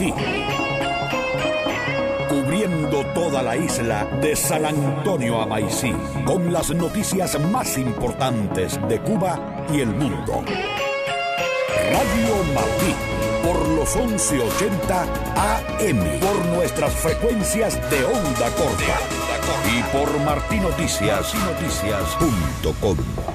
Martí. Cubriendo toda la isla de San Antonio a Maicí, con las noticias más importantes de Cuba y el mundo. Radio Martí, por los 1180 AM, por nuestras frecuencias de onda corta y por martinoticias.com.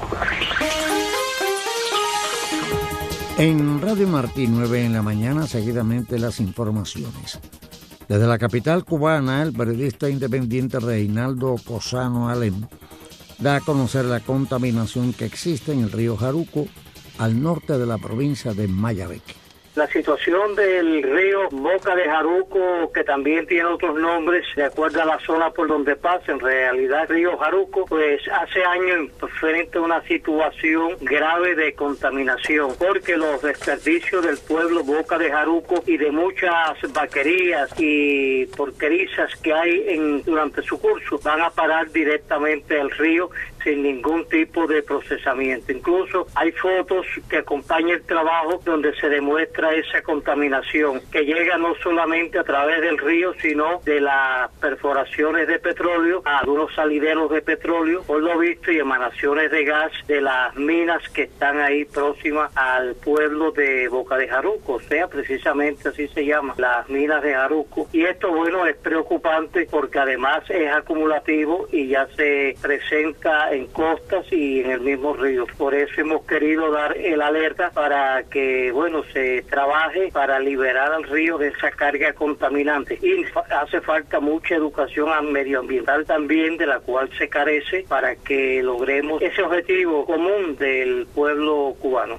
En Radio Martí, 9 en la mañana, seguidamente las informaciones. Desde la capital cubana, el periodista independiente Reinaldo Cosano Alem da a conocer la contaminación que existe en el río Jaruco, al norte de la provincia de Mayabeque. La situación del río Boca de Jaruco, que también tiene otros nombres de acuerdo a la zona por donde pasa, en realidad el río Jaruco, pues hace años frente a una situación grave de contaminación, porque los desperdicios del pueblo Boca de Jaruco y de muchas vaquerías y porquerizas que hay durante su curso van a parar directamente al río sin ningún tipo de procesamiento. Incluso hay fotos que acompañan el trabajo donde se demuestra esa contaminación que llega no solamente a través del río, sino de las perforaciones de petróleo, a algunos salideros de petróleo, por lo visto, y emanaciones de gas de las minas que están ahí próximas al pueblo de Boca de Jaruco, o sea, precisamente así se llama, las minas de Jaruco. Y esto, bueno, es preocupante porque además es acumulativo y ya se presenta en costas y en el mismo río. Por eso hemos querido dar el alerta para que, bueno, se trabaje para liberar al río de esa carga contaminante. Y hace falta mucha educación medioambiental también, de la cual se carece para que logremos ese objetivo común del pueblo cubano.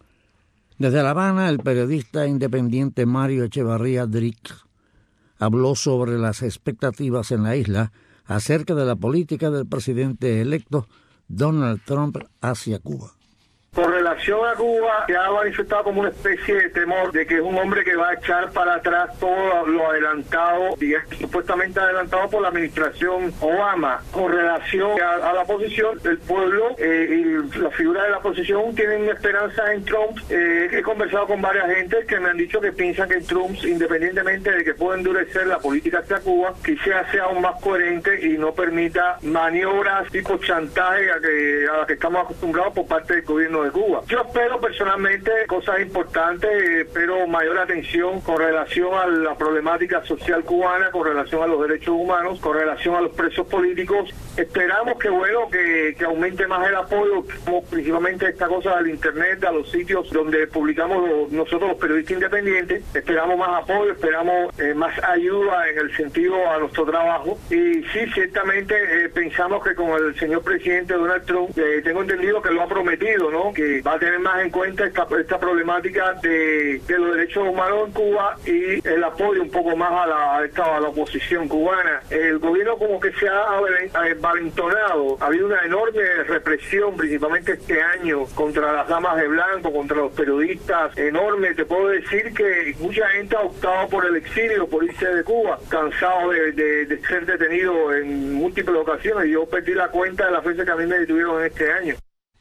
Desde La Habana, el periodista independiente Mario Echevarría Dric habló sobre las expectativas en la isla acerca de la política del presidente electo Donald Trump hacia Cuba. Con relación a Cuba, se ha manifestado como una especie de temor de que es un hombre que va a echar para atrás todo lo adelantado, supuestamente adelantado por la administración Obama. Con relación a la posición del pueblo y la figura de la oposición tienen esperanza en Trump. He conversado con varias gentes que me han dicho que piensan que Trump, independientemente de que pueda endurecer la política hacia Cuba, quizás sea aún más coherente y no permita maniobras tipo chantaje a las que estamos acostumbrados por parte del gobierno de Cuba. Yo espero personalmente cosas importantes, espero mayor atención con relación a la problemática social cubana, con relación a los derechos humanos, con relación a los presos políticos. Esperamos que aumente más el apoyo, como principalmente esta cosa del internet, a los sitios donde publicamos nosotros los periodistas independientes. Esperamos más apoyo, esperamos más ayuda en el sentido a nuestro trabajo. Y sí, ciertamente pensamos que con el señor presidente Donald Trump, tengo entendido que lo ha prometido, ¿no? Que va a tener más en cuenta esta problemática de los derechos humanos en Cuba y el apoyo un poco más a la oposición cubana. El gobierno como que se ha valentonado, ha habido una enorme represión, principalmente este año, contra las damas de blanco, contra los periodistas, enorme. Te puedo decir que mucha gente ha optado por el exilio, por irse de Cuba, cansado de ser detenido en múltiples ocasiones. Yo perdí la cuenta de las veces que a mí me detuvieron en este año.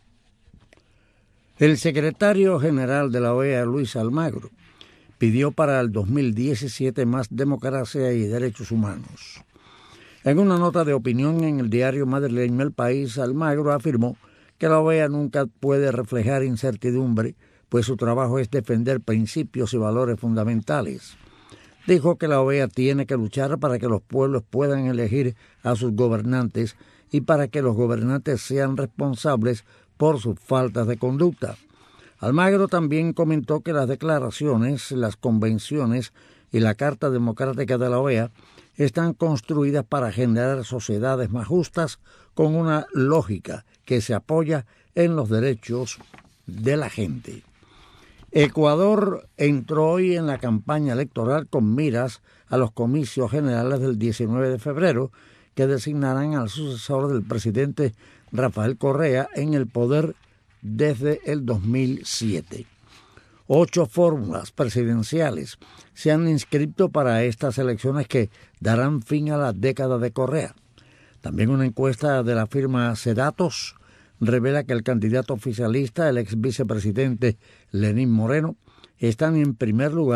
El secretario general de la OEA, Luis Almagro, pidió para el 2017 más democracia y derechos humanos. En una nota de opinión en el diario madrileño El País, Almagro afirmó que la OEA nunca puede reflejar incertidumbre, pues su trabajo es defender principios y valores fundamentales. Dijo que la OEA tiene que luchar para que los pueblos puedan elegir a sus gobernantes y para que los gobernantes sean responsables por sus faltas de conducta. Almagro también comentó que las declaraciones, las convenciones y la Carta Democrática de la OEA están construidas para generar sociedades más justas con una lógica que se apoya en los derechos de la gente. Ecuador entró hoy en la campaña electoral con miras a los comicios generales del 19 de febrero que designarán al sucesor del presidente Rafael Correa en el poder desde el 2007. 8 fórmulas presidenciales se han inscrito para estas elecciones que darán fin a la década de Correa. También una encuesta de la firma Cedatos revela que el candidato oficialista, el ex vicepresidente Lenín Moreno, están en primer lugar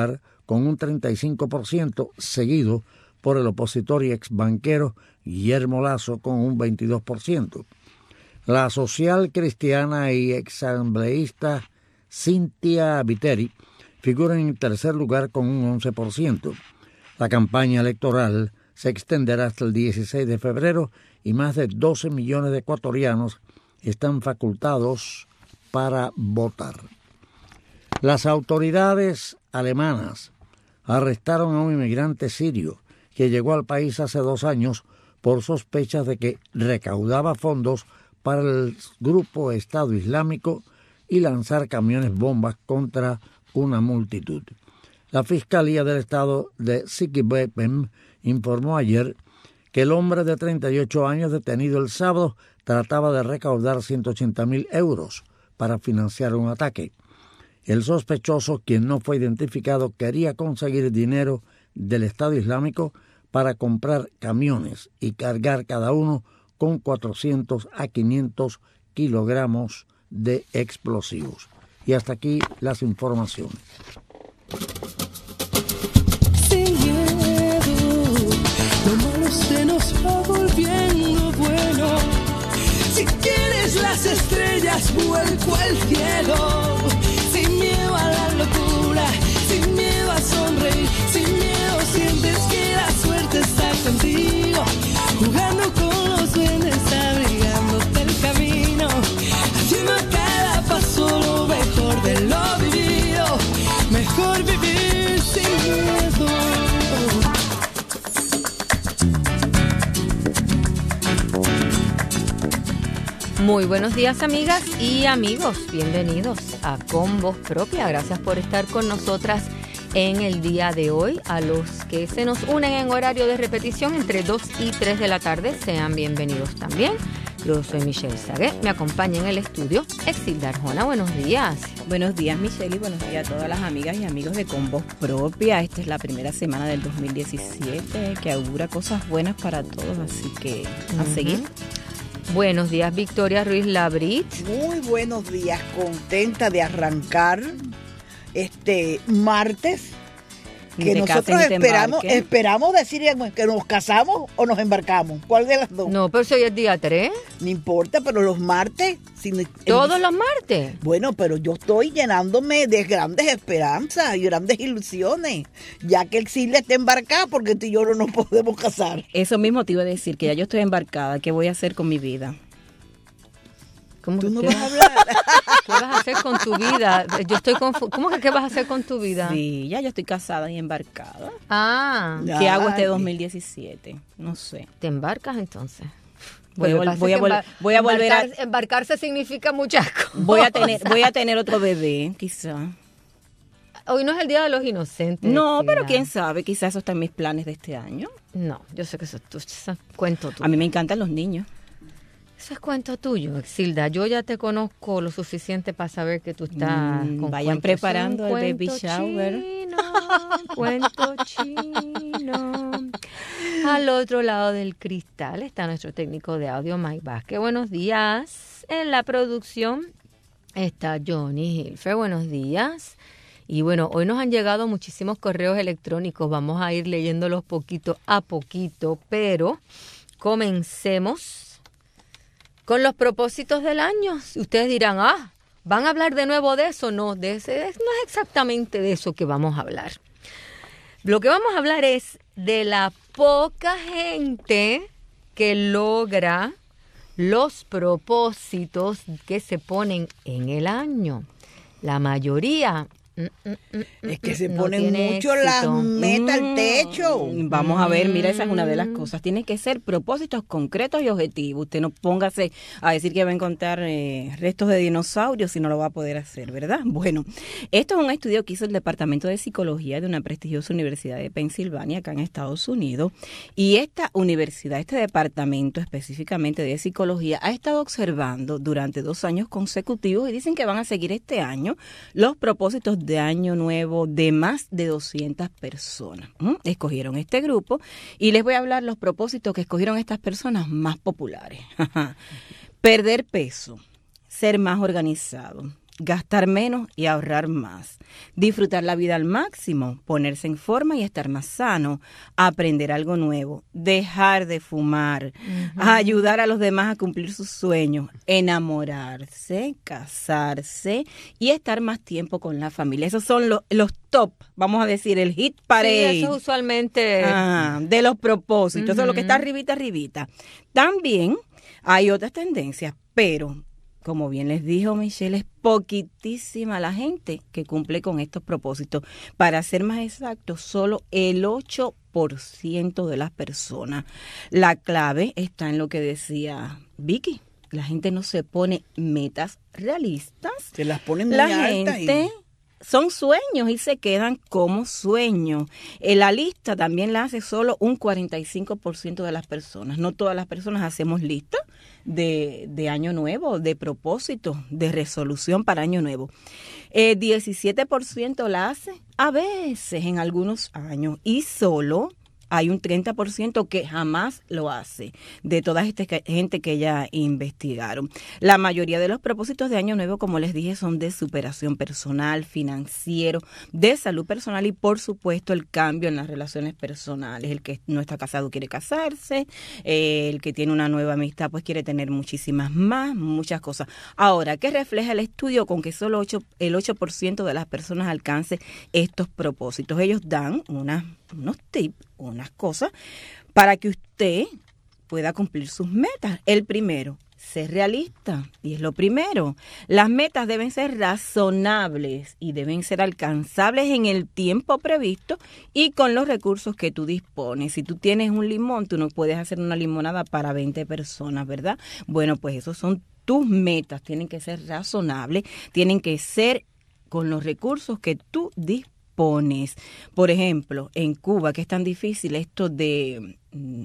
con un 35%, seguido por el opositor y exbanquero Guillermo Lasso con un 22%. La social cristiana y exasambleísta Cynthia Viteri figura en el tercer lugar con un 11%. La campaña electoral se extenderá hasta el 16 de febrero y más de 12 millones de ecuatorianos están facultados para votar. Las autoridades alemanas arrestaron a un inmigrante sirio que llegó al país hace 2 años por sospechas de que recaudaba fondos para el grupo Estado Islámico y lanzar camiones bombas contra una multitud. La Fiscalía del Estado de Siquirbepen informó ayer que el hombre de 38 años detenido el sábado trataba de recaudar 180.000 euros para financiar un ataque. El sospechoso, quien no fue identificado, quería conseguir dinero del Estado Islámico para comprar camiones y cargar cada uno con 400 a 500 kilogramos de explosivos. Y hasta aquí las informaciones. Sin miedo, lo malo se nos va volviendo bueno. Si quieres las estrellas, vuelco al cielo. Sin miedo a la locura, sin miedo a sonreír, sin miedo sientes que la suerte está contigo. Jugando con los duendes, abrigándote el camino, haciendo cada paso lo mejor de lo vivido. Mejor vivir sin miedo. Muy buenos días, amigas y amigos. Bienvenidos a Con Voz Propia. Gracias por estar con nosotras en el día de hoy. A los que se nos unen en horario de repetición entre 2 y 3 de la tarde, sean bienvenidos también. Yo soy Michelle Sagué, me acompaña en el estudio Exilda Arjona. Buenos días. Buenos días, Michelle, y buenos días a todas las amigas y amigos de Con Voz Propia. Esta es la primera semana del 2017 que augura cosas buenas para todos, así que a seguir. Buenos días, Victoria Ruiz Labrit. Muy buenos días, contenta de arrancar este martes, que nosotros esperamos decir que nos casamos o nos embarcamos. ¿Cuál de las dos? No, pero si hoy es día 3. No importa, pero los martes... ¿Todos los martes? Bueno, pero yo estoy llenándome de grandes esperanzas y grandes ilusiones, ya que el Exilda está embarcada porque tú y yo no nos podemos casar. Eso mismo te iba a decir, que ya yo estoy embarcada. ¿Qué voy a hacer con mi vida? ¿Cómo ¿Tú que no vas a hablar? ¿Qué vas a hacer con tu vida? Yo estoy ¿Cómo que qué vas a hacer con tu vida? Sí, ya yo estoy casada y embarcada. Ah. ¿Qué hago este 2017? No sé. ¿Te embarcas entonces? Voy a volver a... Embarcarse significa muchas cosas. Voy a tener otro bebé, quizá. Hoy no es el Día de los Inocentes. No, Exilda. pero quién sabe, quizás eso está en mis planes de este año. No, yo sé que eso es cuento tuyo. A mí me encantan los niños. Eso es cuento tuyo, Exilda. Yo ya te conozco lo suficiente para saber que tú estás con vayan cuentos. preparando el baby shower. Cuento chino. Al otro lado del cristal está nuestro técnico de audio, Mike Vázquez. Buenos días. En la producción está Johnny Hilfer. Buenos días. Y bueno, hoy nos han llegado muchísimos correos electrónicos. Vamos a ir leyéndolos poquito a poquito, pero comencemos con los propósitos del año. Ustedes dirán, ¿van a hablar de nuevo de eso? No, no es exactamente de eso que vamos a hablar. Lo que vamos a hablar es de la poca gente que logra los propósitos que se ponen en el año. La mayoría... Es que se ponen mucho las metas al techo. Vamos a ver, mira, esa es una de las cosas. Tiene que ser propósitos concretos y objetivos. Usted no póngase a decir que va a encontrar restos de dinosaurios si no lo va a poder hacer, ¿verdad? Bueno, esto es un estudio que hizo el Departamento de Psicología de una prestigiosa universidad de Pensilvania, acá en Estados Unidos. Y esta universidad, este departamento específicamente de psicología, ha estado observando durante 2 años consecutivos y dicen que van a seguir este año los propósitos de año nuevo de más de 200 personas. Escogieron este grupo y les voy a hablar los propósitos que escogieron estas personas más populares. Perder peso, ser más organizado, gastar menos y ahorrar más, disfrutar la vida al máximo, ponerse en forma y estar más sano, aprender algo nuevo, dejar de fumar, ayudar a los demás a cumplir sus sueños, enamorarse, casarse y estar más tiempo con la familia. Esos son los top, vamos a decir, el hit parade. Sí, eso usualmente de los propósitos, eso es lo que está arribita. También hay otras tendencias, pero como bien les dijo Michelle, es poquitísima la gente que cumple con estos propósitos. Para ser más exacto, solo el 8% de las personas. La clave está en lo que decía Vicky. La gente no se pone metas realistas. Se las ponen muy altas. La gente son sueños y se quedan como sueños. La lista también la hace solo un 45% de las personas. No todas las personas hacemos listas de año nuevo, de propósitos, de resolución para año nuevo. 17% la hace a veces en algunos años y solo hay un 30% que jamás lo hace, de toda esta gente que ya investigaron. La mayoría de los propósitos de Año Nuevo, como les dije, son de superación personal, financiero, de salud personal y, por supuesto, el cambio en las relaciones personales. El que no está casado quiere casarse, el que tiene una nueva amistad pues quiere tener muchas cosas. Ahora, ¿qué refleja el estudio? Con que solo el 8% de las personas alcance estos propósitos. Ellos dan unos tips, unas cosas para que usted pueda cumplir sus metas. El primero, ser realista, y es lo primero. Las metas deben ser razonables y deben ser alcanzables en el tiempo previsto y con los recursos que tú dispones. Si tú tienes un limón, tú no puedes hacer una limonada para 20 personas, ¿verdad? Bueno, pues esos son tus metas. Tienen que ser razonables, tienen que ser con los recursos que tú dispones. Por ejemplo, en Cuba, que es tan difícil esto de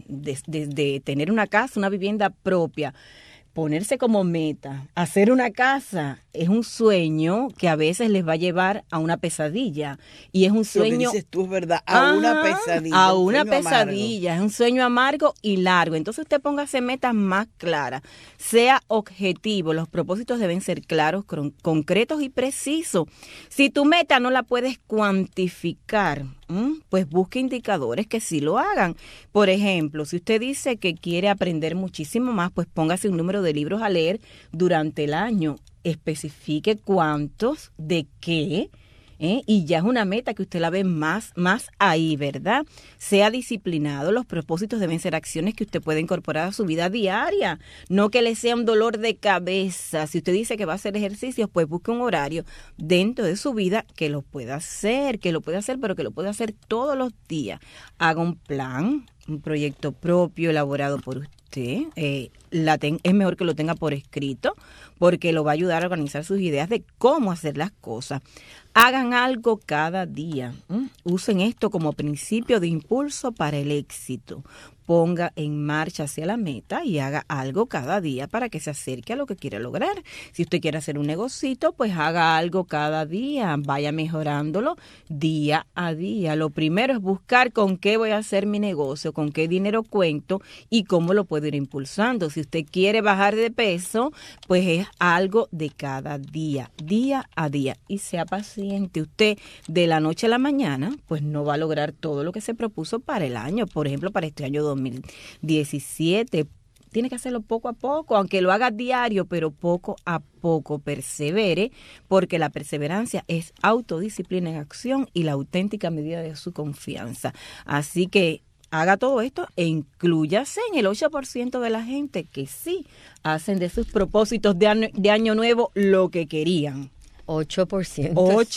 tener una casa, una vivienda propia, ponerse como meta, hacer una casa, es un sueño que a veces les va a llevar a una pesadilla. Y es un sueño... Lo que dices tú es verdad, una pesadilla. A una pesadilla, es un sueño amargo y largo. Entonces usted póngase metas más claras, sea objetivo. Los propósitos deben ser claros, concretos y precisos. Si tu meta no la puedes cuantificar, pues busque indicadores que sí lo hagan. Por ejemplo, si usted dice que quiere aprender muchísimo más, pues póngase un número de libros a leer durante el año. Especifique cuántos, de qué, y ya es una meta que usted la ve más ahí, ¿verdad? Sea disciplinado. Los propósitos deben ser acciones que usted puede incorporar a su vida diaria, no que le sea un dolor de cabeza. Si usted dice que va a hacer ejercicios, pues busque un horario dentro de su vida que lo pueda hacer, pero que lo pueda hacer todos los días. Haga un plan, un proyecto propio elaborado por usted. Es mejor que lo tenga por escrito porque lo va a ayudar a organizar sus ideas de cómo hacer las cosas. Hagan algo cada día. Usen esto como principio de impulso para el éxito. Ponga en marcha hacia la meta y haga algo cada día para que se acerque a lo que quiere lograr. Si usted quiere hacer un negocito, pues haga algo cada día. Vaya mejorándolo día a día. Lo primero es buscar con qué voy a hacer mi negocio, con qué dinero cuento y cómo lo puedo ir impulsando. Si usted quiere bajar de peso, pues es algo de cada día, día a día. Y sea paciente. Usted de la noche a la mañana, pues no va a lograr todo lo que se propuso para el año. Por ejemplo, para este año 2017, tiene que hacerlo poco a poco, aunque lo haga diario, pero poco a poco. Persevere, porque la perseverancia es autodisciplina en acción y la auténtica medida de su confianza. Así que haga todo esto e inclúyase en el 8% de la gente que sí hacen de sus propósitos de año nuevo lo que querían. 8%.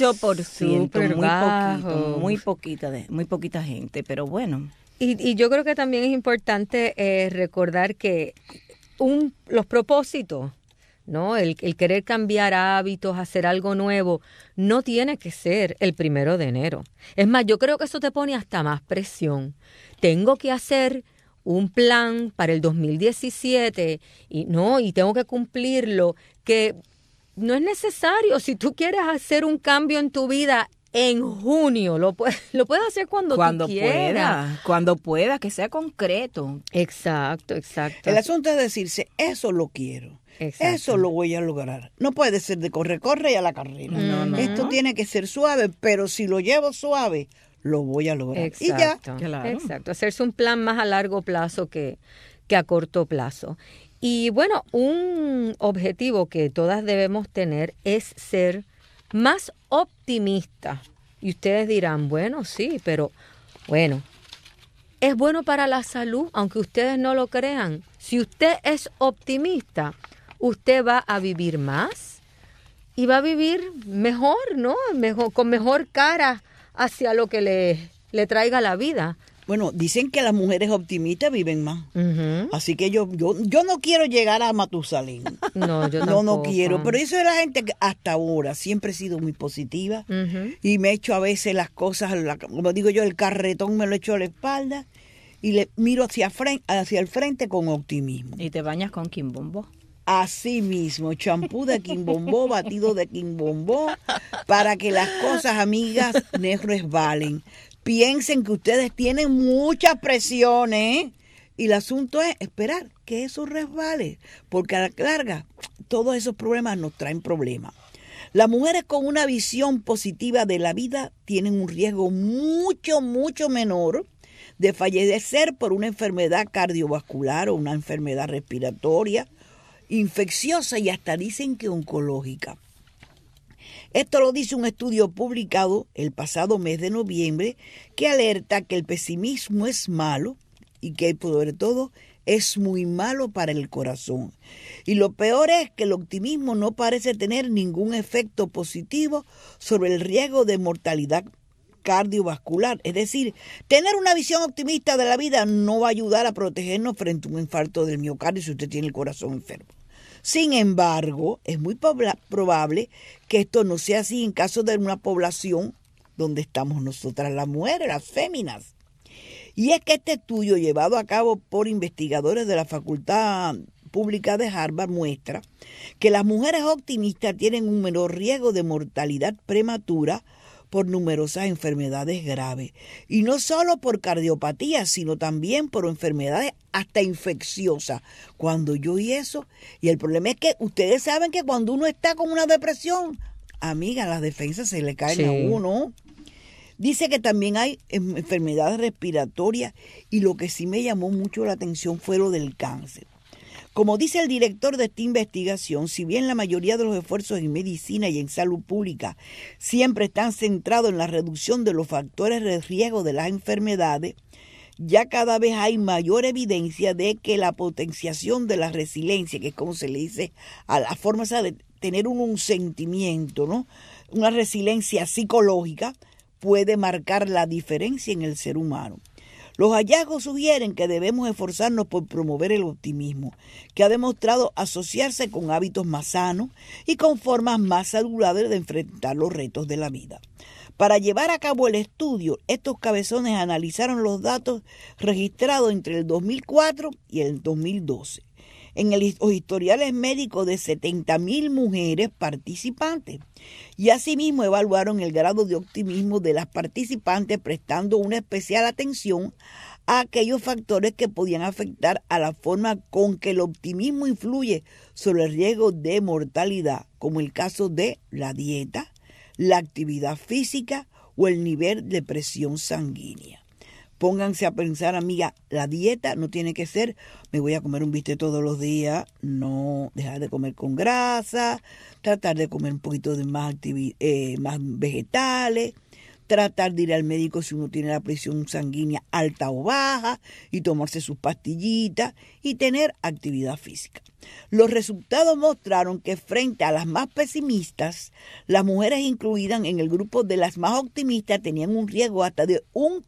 8%, muy poquita gente, pero bueno. Y yo creo que también es importante recordar que los propósitos, ¿no? El querer cambiar hábitos, hacer algo nuevo, no tiene que ser el 1 de enero. Es más, yo creo que eso te pone hasta más presión. Tengo que hacer un plan para el 2017 y tengo que cumplirlo, que no es necesario. Si tú quieres hacer un cambio en tu vida en junio. Lo puedes hacer cuando tú quieras. Cuando pueda, que sea concreto. Exacto. El asunto es decirse, eso lo quiero. Exacto. Eso lo voy a lograr. No puede ser de corre y a la carrera. No. Esto tiene que ser suave, pero si lo llevo suave, lo voy a lograr. Exacto. Y ya. Claro. Exacto. Hacerse un plan más a largo plazo que a corto plazo. Y bueno, un objetivo que todas debemos tener es ser más optimistas. Y ustedes dirán, bueno, sí, pero bueno, es bueno para la salud, aunque ustedes no lo crean. Si usted es optimista, usted va a vivir más y va a vivir mejor, ¿no? Con mejor cara hacia lo que le traiga la vida. Bueno, dicen que las mujeres optimistas viven más. Uh-huh. Así que yo no quiero llegar a Matusalén. No, yo tampoco. No quiero. Pero eso es la gente que hasta ahora siempre he sido muy positiva. Uh-huh. Y me echo a veces las cosas, como digo yo, el carretón me lo echo a la espalda y le miro hacia el frente con optimismo. ¿Y te bañas con Quimbombó? Así mismo, champú de Quimbombó, batido de Quimbombó, para que las cosas, amigas, no resbalen. Piensen que ustedes tienen muchas presiones y el asunto es esperar que eso resbale, porque a la larga todos esos problemas nos traen problemas. Las mujeres con una visión positiva de la vida tienen un riesgo mucho menor de fallecer por una enfermedad cardiovascular o una enfermedad respiratoria, infecciosa y hasta dicen que oncológica. Esto lo dice un estudio publicado el pasado mes de noviembre que alerta que el pesimismo es malo y que sobre todo es muy malo para el corazón. Y lo peor es que el optimismo no parece tener ningún efecto positivo sobre el riesgo de mortalidad cardiovascular. Es decir, tener una visión optimista de la vida no va a ayudar a protegernos frente a un infarto del miocardio si usted tiene el corazón enfermo. Sin embargo, es muy probable que esto no sea así en caso de una población donde estamos nosotras las mujeres, las féminas. Y es que este estudio llevado a cabo por investigadores de la Facultad Pública de Harvard muestra que las mujeres optimistas tienen un menor riesgo de mortalidad prematura por numerosas enfermedades graves. Y no solo por cardiopatía, sino también por enfermedades hasta infecciosas. Cuando yo oí eso, y el problema es que ustedes saben que cuando uno está con una depresión, amiga, las defensas se le caen a uno. Dice que también hay enfermedades respiratorias y lo que sí me llamó mucho la atención fue lo del cáncer. Como dice el director de esta investigación, si bien la mayoría de los esfuerzos en medicina y en salud pública siempre están centrados en la reducción de los factores de riesgo de las enfermedades, ya cada vez hay mayor evidencia de que la potenciación de la resiliencia, que es como se le dice a la forma de tener un sentimiento, ¿no? Una resiliencia psicológica, puede marcar la diferencia en el ser humano. Los hallazgos sugieren que debemos esforzarnos por promover el optimismo, que ha demostrado asociarse con hábitos más sanos y con formas más saludables de enfrentar los retos de la vida. Para llevar a cabo el estudio, estos cabezones analizaron los datos registrados entre el 2004 y el 2012 en los historiales médicos de 70,000 mujeres participantes y asimismo evaluaron el grado de optimismo de las participantes prestando una especial atención a aquellos factores que podían afectar a la forma con que el optimismo influye sobre el riesgo de mortalidad, como el caso de la dieta, la actividad física o el nivel de presión sanguínea. Pónganse a pensar, amiga, la dieta no tiene que ser, me voy a comer un bistec todos los días, no, dejar de comer con grasa, tratar de comer un poquito de más vegetales, tratar de ir al médico si uno tiene la presión sanguínea alta o baja y tomarse sus pastillitas y tener actividad física. Los resultados mostraron que frente a las más pesimistas, las mujeres incluidas en el grupo de las más optimistas tenían un riesgo hasta de un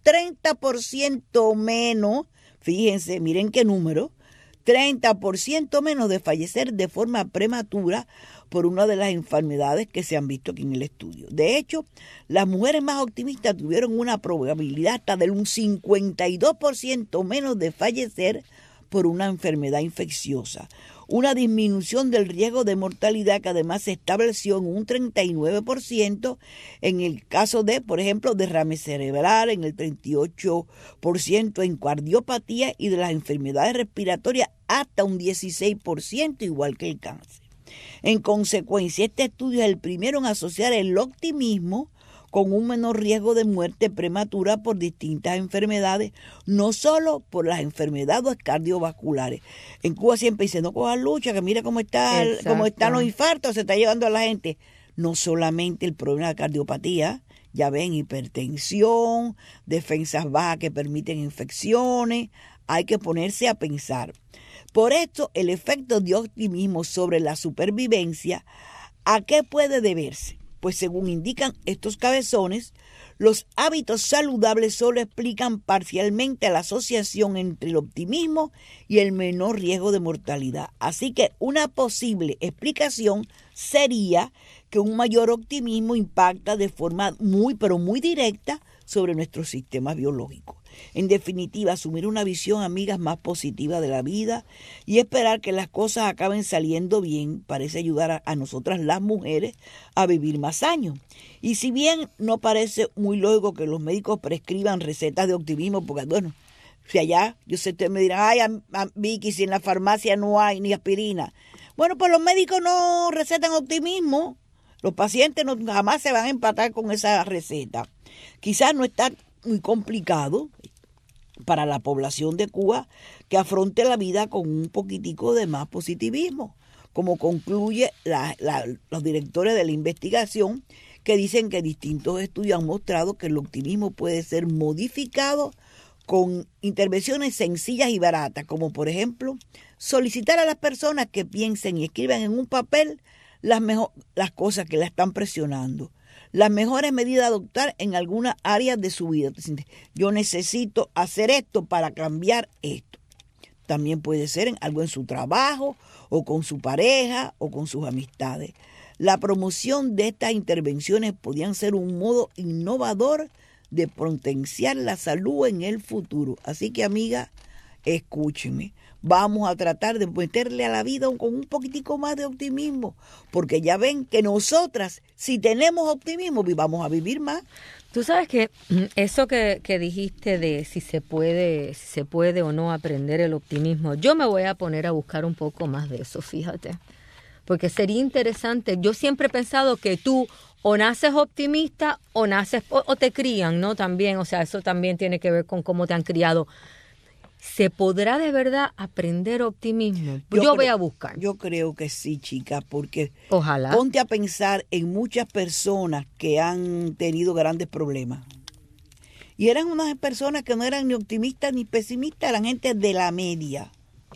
30% menos, fíjense, miren qué número, 30% menos de fallecer de forma prematura por una de las enfermedades que se han visto aquí en el estudio. De hecho, las mujeres más optimistas tuvieron una probabilidad hasta de un 52% menos de fallecer por una enfermedad infecciosa, una disminución del riesgo de mortalidad que además se estableció en un 39% en el caso de, por ejemplo, derrame cerebral, en el 38% en cardiopatía y de las enfermedades respiratorias hasta un 16%, igual que el cáncer. En consecuencia, este estudio es el primero en asociar el optimismo con un menor riesgo de muerte prematura por distintas enfermedades, no solo por las enfermedades cardiovasculares. En Cuba siempre dicen, no cojas lucha, que mira cómo están los infartos, se está llevando a la gente. No solamente el problema de cardiopatía, ya ven, hipertensión, defensas bajas que permiten infecciones, hay que ponerse a pensar. Por esto, el efecto de optimismo sobre la supervivencia, ¿a qué puede deberse? Pues según indican estos cabezones, los hábitos saludables solo explican parcialmente la asociación entre el optimismo y el menor riesgo de mortalidad. Así que una posible explicación sería que un mayor optimismo impacta de forma muy directa sobre nuestro sistema biológico. En definitiva, asumir una visión, amigas, más positiva de la vida y esperar que las cosas acaben saliendo bien parece ayudar a nosotras las mujeres a vivir más años. Y si bien no parece muy lógico que los médicos prescriban recetas de optimismo, porque bueno, si allá, yo sé, ustedes me dirán, ay, Vicky, si en la farmacia no hay ni aspirina. Bueno, pues los médicos no recetan optimismo. Los pacientes jamás se van a empatar con esa receta. Quizás no está muy complicado para la población de Cuba que afronte la vida con un poquitico de más positivismo, como concluye los directores de la investigación, que dicen que distintos estudios han mostrado que el optimismo puede ser modificado con intervenciones sencillas y baratas, como por ejemplo solicitar a las personas que piensen y escriban en un papel las cosas que la están presionando, las mejores medidas a adoptar en algunas áreas de su vida. Yo necesito hacer esto para cambiar esto. También puede ser algo en su trabajo, o con su pareja, o con sus amistades. La promoción de estas intervenciones podrían ser un modo innovador de potenciar la salud en el futuro. Así que, amiga, escúchenme. Vamos a tratar de meterle a la vida con un poquitico más de optimismo, porque ya ven que nosotras, si tenemos optimismo, vamos a vivir más. Tú sabes que eso que dijiste de si se puede o no aprender el optimismo, yo me voy a poner a buscar un poco más de eso, fíjate, porque sería interesante. Yo siempre he pensado que tú o naces optimista o te crían, ¿no? También, o sea, eso también tiene que ver con cómo te han criado. ¿Se podrá de verdad aprender optimismo? Yo voy a buscar. Yo creo que sí, chica, porque ojalá. Ponte a pensar en muchas personas que han tenido grandes problemas. Y eran unas personas que no eran ni optimistas ni pesimistas, eran gente de la media.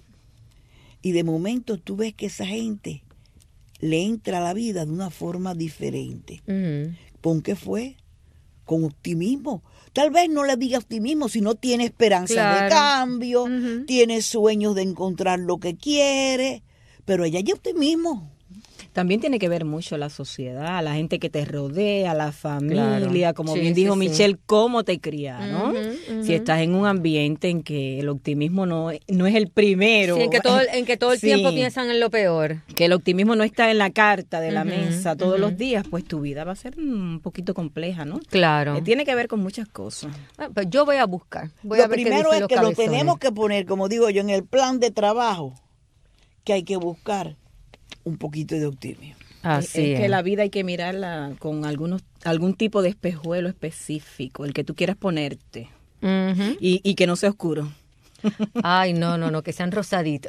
Y de momento tú ves que esa gente le entra a la vida de una forma diferente. ¿Con qué fue? Con optimismo. Tal vez no le diga optimismo, sino tiene esperanza de cambio, tiene sueños de encontrar lo que quiere, pero ella hay optimismo. También tiene que ver mucho la sociedad, la gente que te rodea, la familia, como bien dijo Michelle, cómo te criaron. Si estás en un ambiente en que el optimismo no es el primero. Sí, en que todo el tiempo piensan en lo peor. Que el optimismo no está en la carta de la mesa todos los días, pues tu vida va a ser un poquito compleja, ¿no? Claro. Tiene que ver con muchas cosas. Pues yo voy a buscar. Lo primero es que lo tenemos que poner, como digo yo, en el plan de trabajo, que hay que buscar un poquito de optimismo. Así es que la vida hay que mirarla con algún tipo de espejuelo específico, el que tú quieras ponerte, y que no sea oscuro. Ay, no, que sean rosaditos.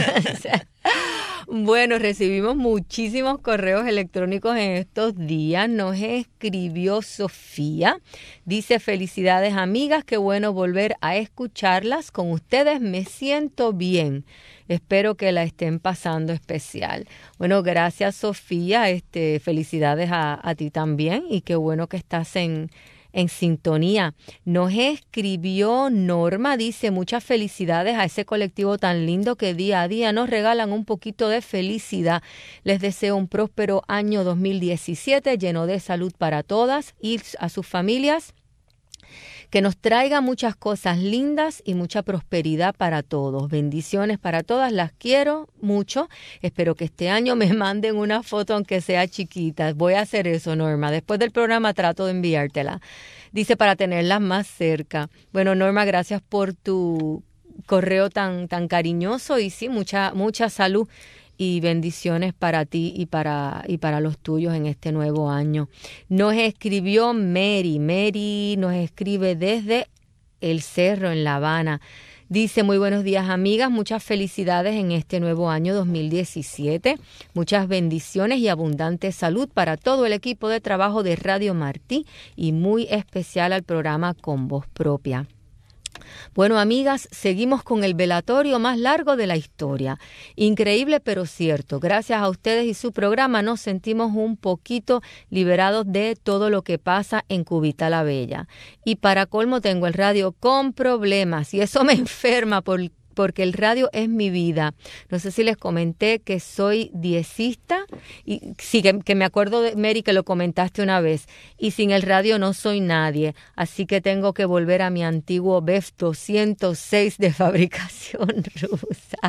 Bueno, recibimos muchísimos correos electrónicos en estos días. Nos escribió Sofía. Dice: felicidades, amigas, qué bueno volver a escucharlas. Con ustedes me siento bien. Espero que la estén pasando especial. Bueno, gracias, Sofía. Felicidades a ti también, y qué bueno que estás en sintonía. Nos escribió Norma, dice: muchas felicidades a ese colectivo tan lindo que día a día nos regalan un poquito de felicidad. Les deseo un próspero año 2017 lleno de salud para todas y a sus familias. Que nos traiga muchas cosas lindas y mucha prosperidad para todos. Bendiciones para todas, las quiero mucho. Espero que este año me manden una foto aunque sea chiquita. Voy a hacer eso, Norma. Después del programa trato de enviártela. Dice, para tenerlas más cerca. Bueno, Norma, gracias por tu correo tan cariñoso y sí, mucha salud y bendiciones para ti y para los tuyos en este nuevo año. Nos escribió Mary nos escribe desde El Cerro en La Habana. Dice, muy buenos días amigas, muchas felicidades en este nuevo año 2017, muchas bendiciones y abundante salud para todo el equipo de trabajo de Radio Martí y muy especial al programa Con Voz Propia. Bueno, amigas, seguimos con el velatorio más largo de la historia. Increíble pero cierto. Gracias a ustedes y su programa nos sentimos un poquito liberados de todo lo que pasa en Cubita la Bella. Y para colmo tengo el radio con problemas y eso me enferma porque el radio es mi vida. No sé si les comenté que soy diezista, y sí, que me acuerdo de Mary que lo comentaste una vez, y sin el radio no soy nadie, así que tengo que volver a mi antiguo BEF 206 de fabricación rusa.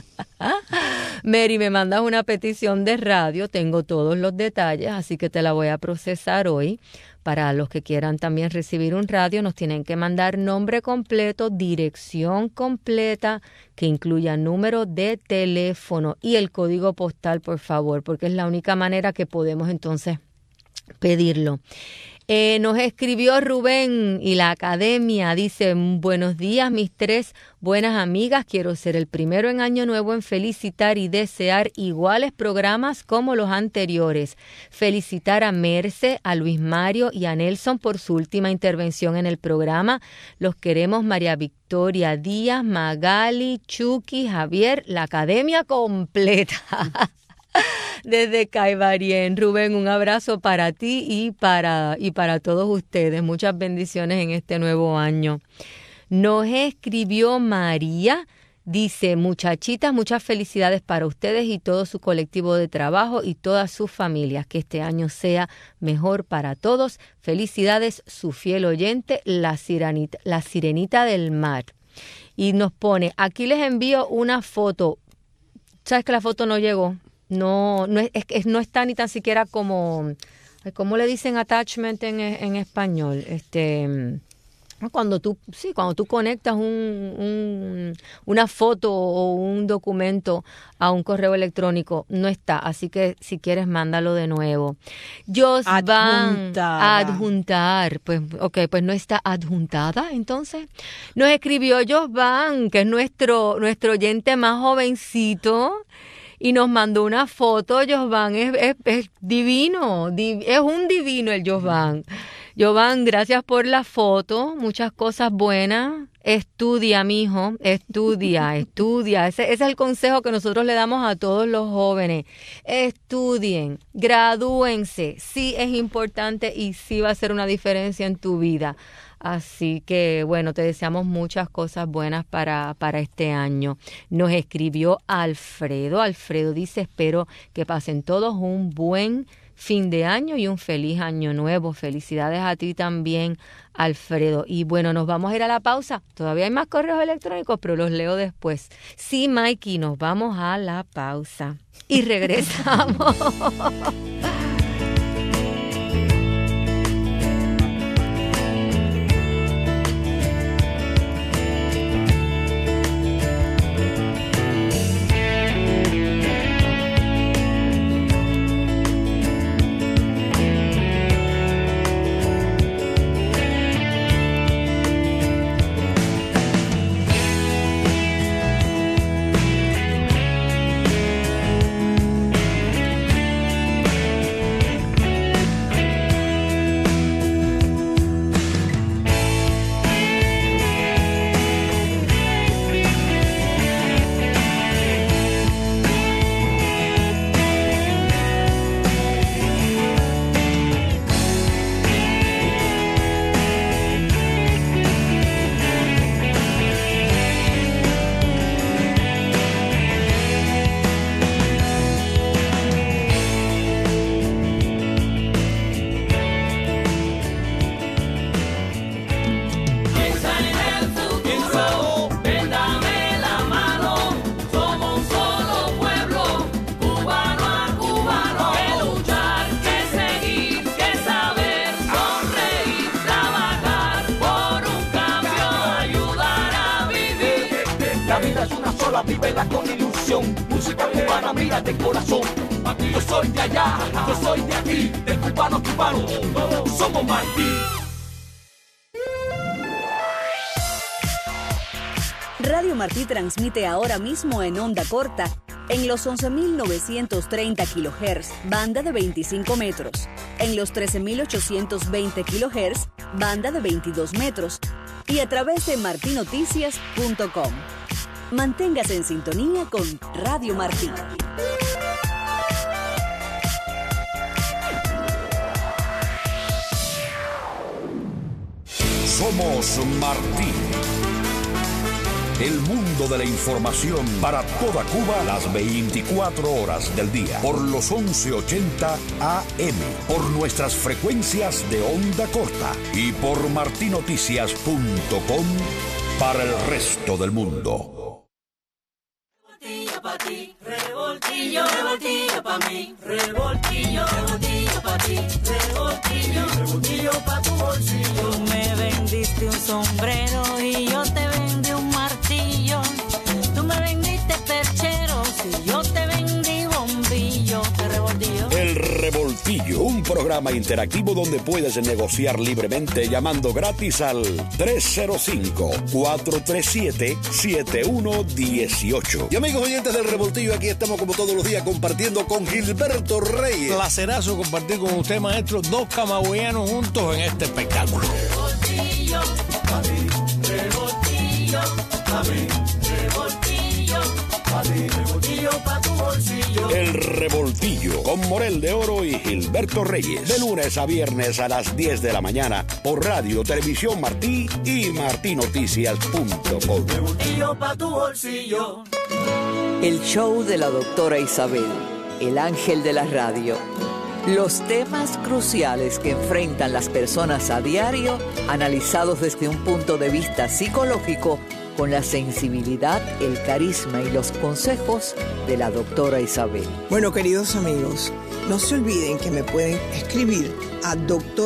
Mary, me mandas una petición de radio, tengo todos los detalles, así que te la voy a procesar hoy. Para los que quieran también recibir un radio, nos tienen que mandar nombre completo, dirección completa, que incluya número de teléfono y el código postal, por favor, porque es la única manera que podemos entonces pedirlo. Nos escribió Rubén y la academia, dice, buenos días mis tres buenas amigas, quiero ser el primero en Año Nuevo en felicitar y desear iguales programas como los anteriores. Felicitar a Merce, a Luis Mario y a Nelson por su última intervención en el programa. Los queremos María Victoria Díaz, Magali, Chucky, Javier, la academia completa. Desde Caibarien. Rubén, un abrazo para ti y para todos ustedes. Muchas bendiciones en este nuevo año. Nos escribió María, dice, muchachitas, muchas felicidades para ustedes y todo su colectivo de trabajo y todas sus familias. Que este año sea mejor para todos. Felicidades, su fiel oyente, la sirenita del mar. Y nos pone, aquí les envío una foto. ¿Sabes que la foto no llegó? No está ni tan siquiera como, ¿cómo le dicen attachment en español? Cuando tú conectas una foto o un documento a un correo electrónico, no está. Así que si quieres, mándalo de nuevo. Adjuntar. Pues no está adjuntada, entonces. Nos escribió Josvan, que es nuestro oyente más jovencito, y nos mandó una foto. Josvan es divino, es un divino el Josvan. Josvan, gracias por la foto, muchas cosas buenas. Estudia, mijo, estudia. Ese es el consejo que nosotros le damos a todos los jóvenes. Estudien, gradúense. Sí es importante y sí va a hacer una diferencia en tu vida. Así que, bueno, te deseamos muchas cosas buenas para este año. Nos escribió Alfredo. Alfredo dice, espero que pasen todos un buen fin de año y un feliz año nuevo. Felicidades a ti también, Alfredo. Y bueno, nos vamos a ir a la pausa. Todavía hay más correos electrónicos, pero los leo después. Sí, Mikey, nos vamos a la pausa y regresamos. cubana, mira de corazón. Aquí yo soy de allá, yo soy de aquí, de cubano a cubano, somos Martí. Radio Martí transmite ahora mismo en onda corta en los 11.930 kHz, banda de 25 metros, en los 13.820 kHz, banda de 22 metros, y a través de martinoticias.com. Manténgase en sintonía con Radio Martí. Somos Martí. El mundo de la información para toda Cuba las 24 horas del día. Por los 1180 AM. Por nuestras frecuencias de onda corta. Y por martinoticias.com para el resto del mundo. Revoltillo pa' ti, revoltillo, revoltillo pa' mí, revoltillo, revoltillo pa' ti, revoltillo, revoltillo pa' tu bolsillo. Tú me vendiste un sombrero y yo te vendí un martillo. Tú me vendiste perchero y yo te vendí bombillo. Te revoltillo. El Revoltillo, un programa interactivo donde puedes negociar libremente llamando gratis al 305-437-7118. Y amigos oyentes del Revoltillo, aquí estamos como todos los días compartiendo con Gilberto Reyes. Placerazo compartir con usted, maestro, dos camagüeyanos juntos en este espectáculo. Revoltillo, pa' mí, revoltillo, pa' mí, revoltillo, pa' mí, revoltillo pa' tu bolsillo. El Revoltillo con Morel de Oro y Gilberto Reyes. De lunes a viernes a las 10 de la mañana por Radio Televisión Martí y martinoticias.com. Revoltillo pa' tu bolsillo. El show de la doctora Isabel, el ángel de la radio. Los temas cruciales que enfrentan las personas a diario, analizados desde un punto de vista psicológico, con la sensibilidad, el carisma y los consejos de la doctora Isabel. Bueno, queridos amigos, no se olviden que me pueden escribir a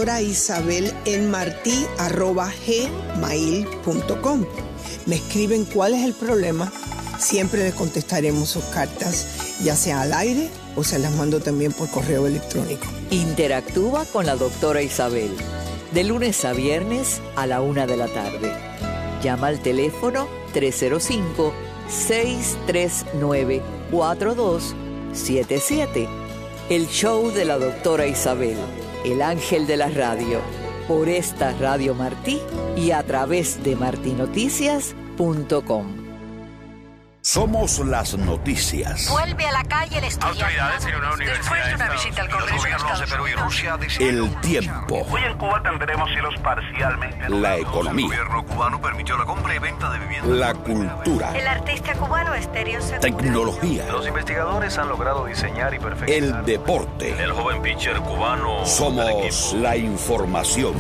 doctoraisabelelmartí@gmail.com. Me escriben cuál es el problema, siempre les contestaremos sus cartas, ya sea al aire o se las mando también por correo electrónico. Interactúa con la doctora Isabel, de lunes a viernes a la 1 de la tarde. Llama al teléfono 305-639-4277. El show de la doctora Isabel, el ángel de la radio, por esta Radio Martí y a través de martinoticias.com. Somos las noticias. Vuelve a la calle el estudiante. Autoridades en una universidad. Después de una visita al Congreso de Estados Perú y Rusia el tiempo. Hoy en Cuba tendremos cielos parcialmente. La economía. El gobierno cubano permitió la compra y venta de viviendas. La cultura. El artista cubano Estéreo Segura. Tecnología. Los investigadores han logrado diseñar y perfeccionar. El deporte. El joven pitcher cubano. Somos la información.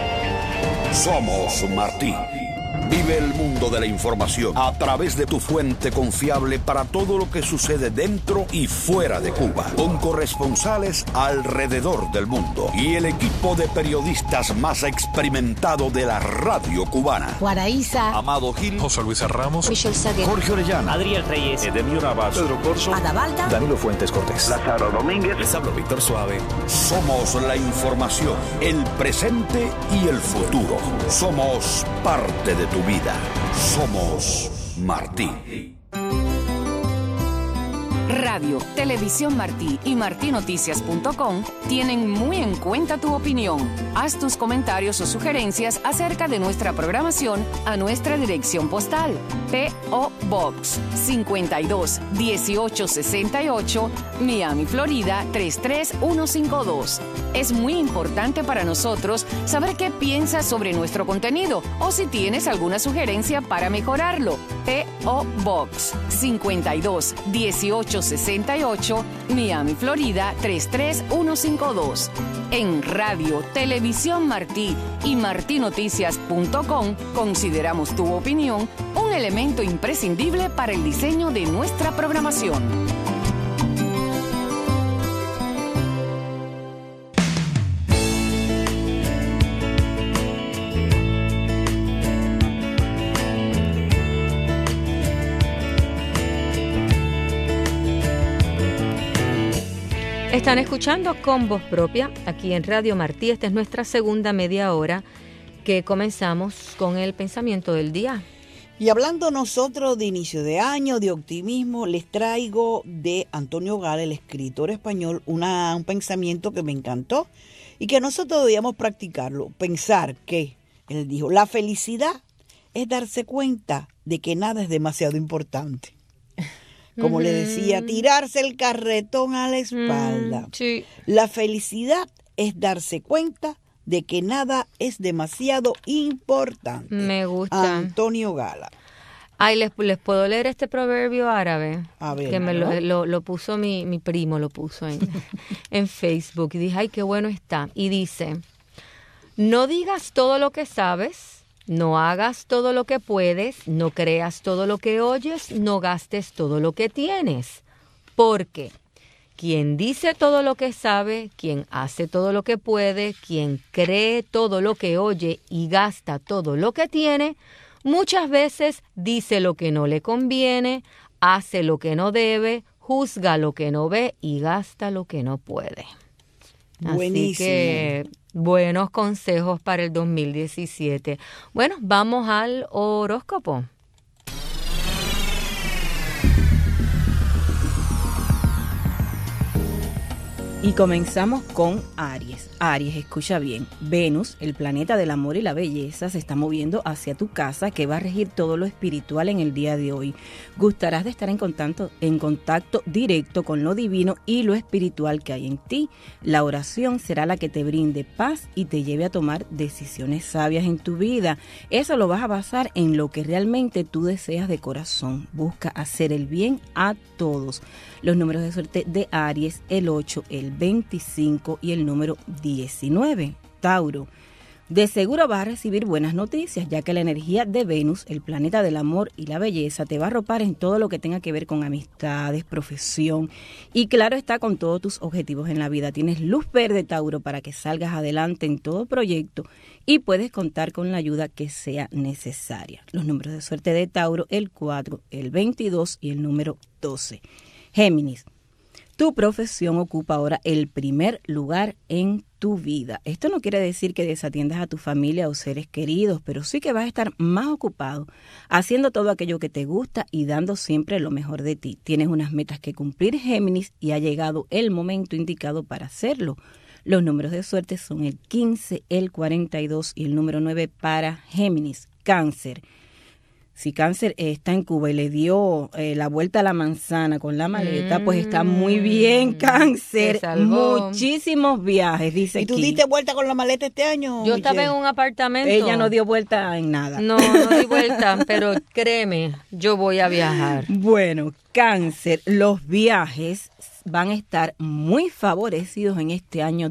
Somos Martí. Vive el mundo de la información a través de tu fuente confiable para todo lo que sucede dentro y fuera de Cuba, con corresponsales alrededor del mundo y el equipo de periodistas más experimentado de la radio cubana. Guaraíza, Amado Gil, José Luis Ramos, Michelle Saguer, Jorge Orellana, Adriel Reyes, Edemio Navas, Pedro Corso, Adavalda, Danilo Fuentes Cortés, Lázaro Domínguez. les hablo Víctor Suave. Somos la información, el presente y el futuro. Somos parte de tu vida. Somos Martí. Radio, Televisión Martí y martinoticias.com tienen muy en cuenta tu opinión. Haz tus comentarios o sugerencias acerca de nuestra programación a nuestra dirección postal. P.O. Box 52 1868, Miami, Florida 33152. Es muy importante para nosotros saber qué piensas sobre nuestro contenido o si tienes alguna sugerencia para mejorarlo. P.O. Box 52 1868, Miami, Florida 33152. En Radio, Televisión Martí y martinoticias.com consideramos tu opinión un elemento imprescindible para el diseño de nuestra programación. Están escuchando Con Voz Propia aquí en Radio Martí. Esta es nuestra segunda media hora que comenzamos con el pensamiento del día. Y hablando nosotros de inicio de año, de optimismo, les traigo de Antonio Gala, el escritor español, un pensamiento que me encantó y que nosotros debíamos practicarlo. Pensar que, él dijo, la felicidad es darse cuenta de que nada es demasiado importante. Como le decía, tirarse el carretón a la espalda. Sí. La felicidad es darse cuenta de que nada es demasiado importante. Me gusta. Antonio Gala. Ay, ¿les puedo leer este proverbio árabe? A ver, que me ¿no? lo puso mi primo, lo puso en Facebook. Y dije, ay, qué bueno está. Y dice, no digas todo lo que sabes, no hagas todo lo que puedes, no creas todo lo que oyes, no gastes todo lo que tienes. Porque quien dice todo lo que sabe, quien hace todo lo que puede, quien cree todo lo que oye y gasta todo lo que tiene, muchas veces dice lo que no le conviene, hace lo que no debe, juzga lo que no ve y gasta lo que no puede. Buenísimo. Así que buenos consejos para el 2017. Bueno, vamos al horóscopo. Y comenzamos con Aries. Aries, escucha bien. Venus, el planeta del amor y la belleza, se está moviendo hacia tu casa, que va a regir todo lo espiritual en el día de hoy. Gustarás de estar en contacto directo con lo divino y lo espiritual que hay en ti. La oración será la que te brinde paz y te lleve a tomar decisiones sabias en tu vida. Eso lo vas a basar en lo que realmente tú deseas de corazón. Busca hacer el bien a todos. Los números de suerte de Aries, el 8, el 25 y el número 19. Tauro, de seguro vas a recibir buenas noticias, ya que la energía de Venus, el planeta del amor y la belleza, te va a arropar en todo lo que tenga que ver con amistades, profesión y claro está con todos tus objetivos en la vida. Tienes luz verde, Tauro, para que salgas adelante en todo proyecto y puedes contar con la ayuda que sea necesaria. Los números de suerte de Tauro, el 4, el 22 y el número 12. Géminis, tu profesión ocupa ahora el primer lugar en tu vida. Esto no quiere decir que desatiendas a tu familia o seres queridos, pero sí que vas a estar más ocupado haciendo todo aquello que te gusta y dando siempre lo mejor de ti. Tienes unas metas que cumplir, Géminis, y ha llegado el momento indicado para hacerlo. Los números de suerte son el 15, el 42 y el número 9 para Géminis. Cáncer. Si Cáncer está en Cuba y le dio la vuelta a la manzana con la maleta, pues está muy bien, Cáncer. Muchísimos viajes, dice aquí. ¿Y tú diste vuelta con la maleta este año? Yo estaba en un apartamento. Ella no dio vuelta en nada. No di vuelta, pero créeme, yo voy a viajar. Bueno, Cáncer, los viajes van a estar muy favorecidos en este año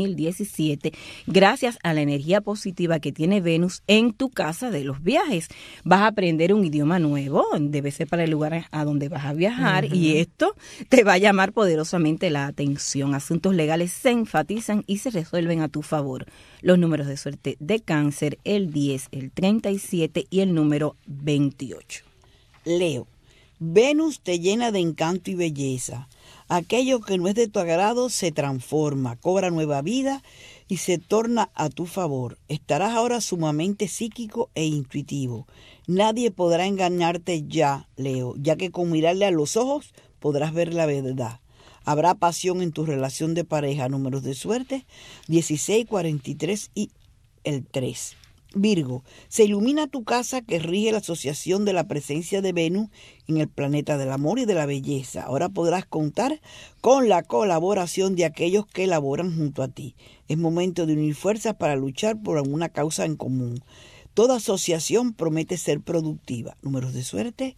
2017 gracias a la energía positiva que tiene Venus en tu casa de los viajes. Vas a aprender un idioma nuevo, debe ser para el lugar a donde vas a viajar y esto te va a llamar poderosamente la atención. Asuntos legales se enfatizan y se resuelven a tu favor. Los números de suerte de Cáncer, el 10, el 37 y el número 28. Leo, Venus te llena de encanto y belleza. Aquello que no es de tu agrado se transforma, cobra nueva vida y se torna a tu favor. Estarás ahora sumamente psíquico e intuitivo. Nadie podrá engañarte ya, Leo, ya que con mirarle a los ojos podrás ver la verdad. Habrá pasión en tu relación de pareja. Números de suerte, 16, 43 y el 3. Virgo, se ilumina tu casa que rige la asociación de la presencia de Venus en el planeta del amor y de la belleza. Ahora podrás contar con la colaboración de aquellos que laboran junto a ti. Es momento de unir fuerzas para luchar por alguna causa en común. Toda asociación promete ser productiva. Números de suerte,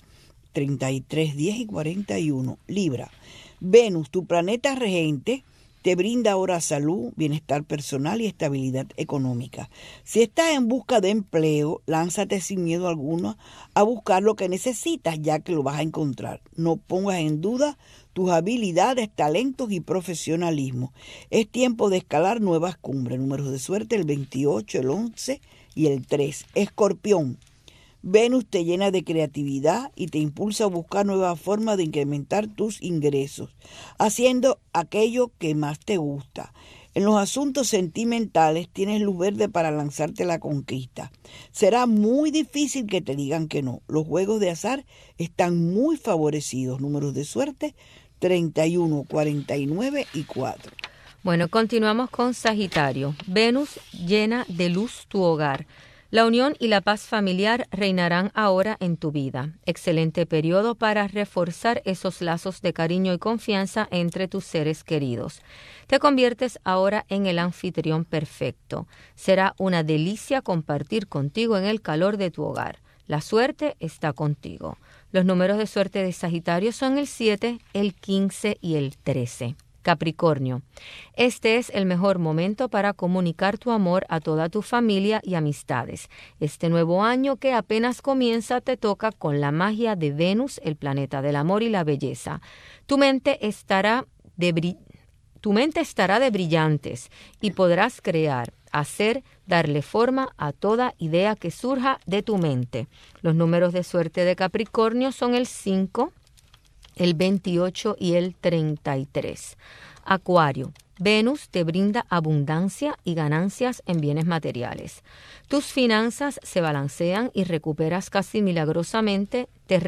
33, 10 y 41. Libra, Venus, tu planeta regente, te brinda ahora salud, bienestar personal y estabilidad económica. Si estás en busca de empleo, lánzate sin miedo alguno a buscar lo que necesitas, ya que lo vas a encontrar. No pongas en duda tus habilidades, talentos y profesionalismo. Es tiempo de escalar nuevas cumbres. Números de suerte, el 28, el 11 y el 3. Escorpión, Venus te llena de creatividad y te impulsa a buscar nuevas formas de incrementar tus ingresos, haciendo aquello que más te gusta. En los asuntos sentimentales tienes luz verde para lanzarte a la conquista. Será muy difícil que te digan que no. Los juegos de azar están muy favorecidos. Números de suerte 31, 49 y 4. Bueno, continuamos con Sagitario. Venus llena de luz tu hogar. La unión y la paz familiar reinarán ahora en tu vida. Excelente periodo para reforzar esos lazos de cariño y confianza entre tus seres queridos. Te conviertes ahora en el anfitrión perfecto. Será una delicia compartir contigo en el calor de tu hogar. La suerte está contigo. Los números de suerte de Sagitario son el 7, el 15 y el 13. Capricornio, este es el mejor momento para comunicar tu amor a toda tu familia y amistades. Este nuevo año que apenas comienza te toca con la magia de Venus, el planeta del amor y la belleza. Tu mente estará de brillantes y podrás crear, hacer, darle forma a toda idea que surja de tu mente. Los números de suerte de Capricornio son el 5, el 28 y el 33. Acuario, Venus te brinda abundancia y ganancias en bienes materiales. Tus finanzas se balancean y te recuperas casi milagrosamente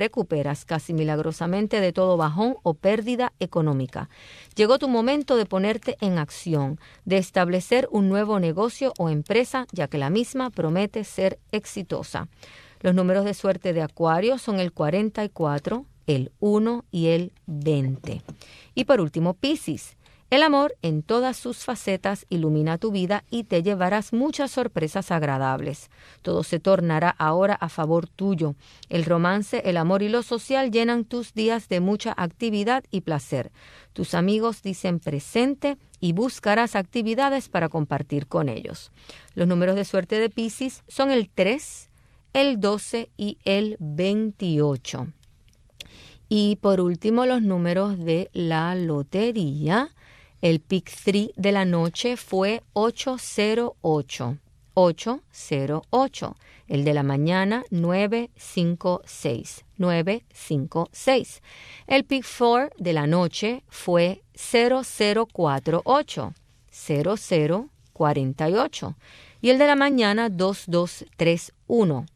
de todo bajón o pérdida económica. Llegó tu momento de ponerte en acción, de establecer un nuevo negocio o empresa, ya que la misma promete ser exitosa. Los números de suerte de Acuario son el 44, el 1 y el 20. Y por último, Piscis. El amor en todas sus facetas ilumina tu vida y te llevarás muchas sorpresas agradables. Todo se tornará ahora a favor tuyo. El romance, el amor y lo social llenan tus días de mucha actividad y placer. Tus amigos dicen presente y buscarás actividades para compartir con ellos. Los números de suerte de Piscis son el 3, el 12 y el 28. Y por último, los números de la lotería. El pick 3 de la noche fue 808. 808. El de la mañana 956. 956. El pick 4 de la noche fue 0048. 0048. Y el de la mañana 2231.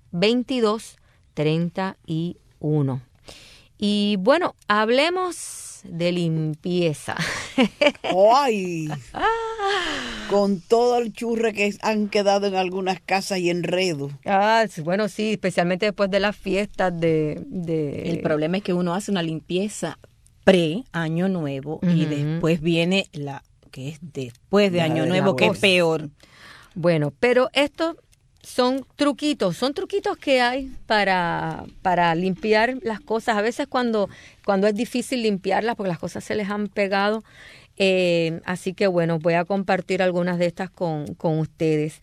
2231. Y bueno, hablemos de limpieza. ¡Ay! Con todo el churre que han quedado en algunas casas y enredo. Bueno, sí, especialmente después de las fiestas de... El problema es que uno hace una limpieza pre-Año Nuevo y después viene la que es después de Año Nuevo, que es peor. Bueno, pero esto... Son truquitos que hay para limpiar las cosas. A veces cuando es difícil limpiarlas porque las cosas se les han pegado. Así que bueno, voy a compartir algunas de estas con ustedes.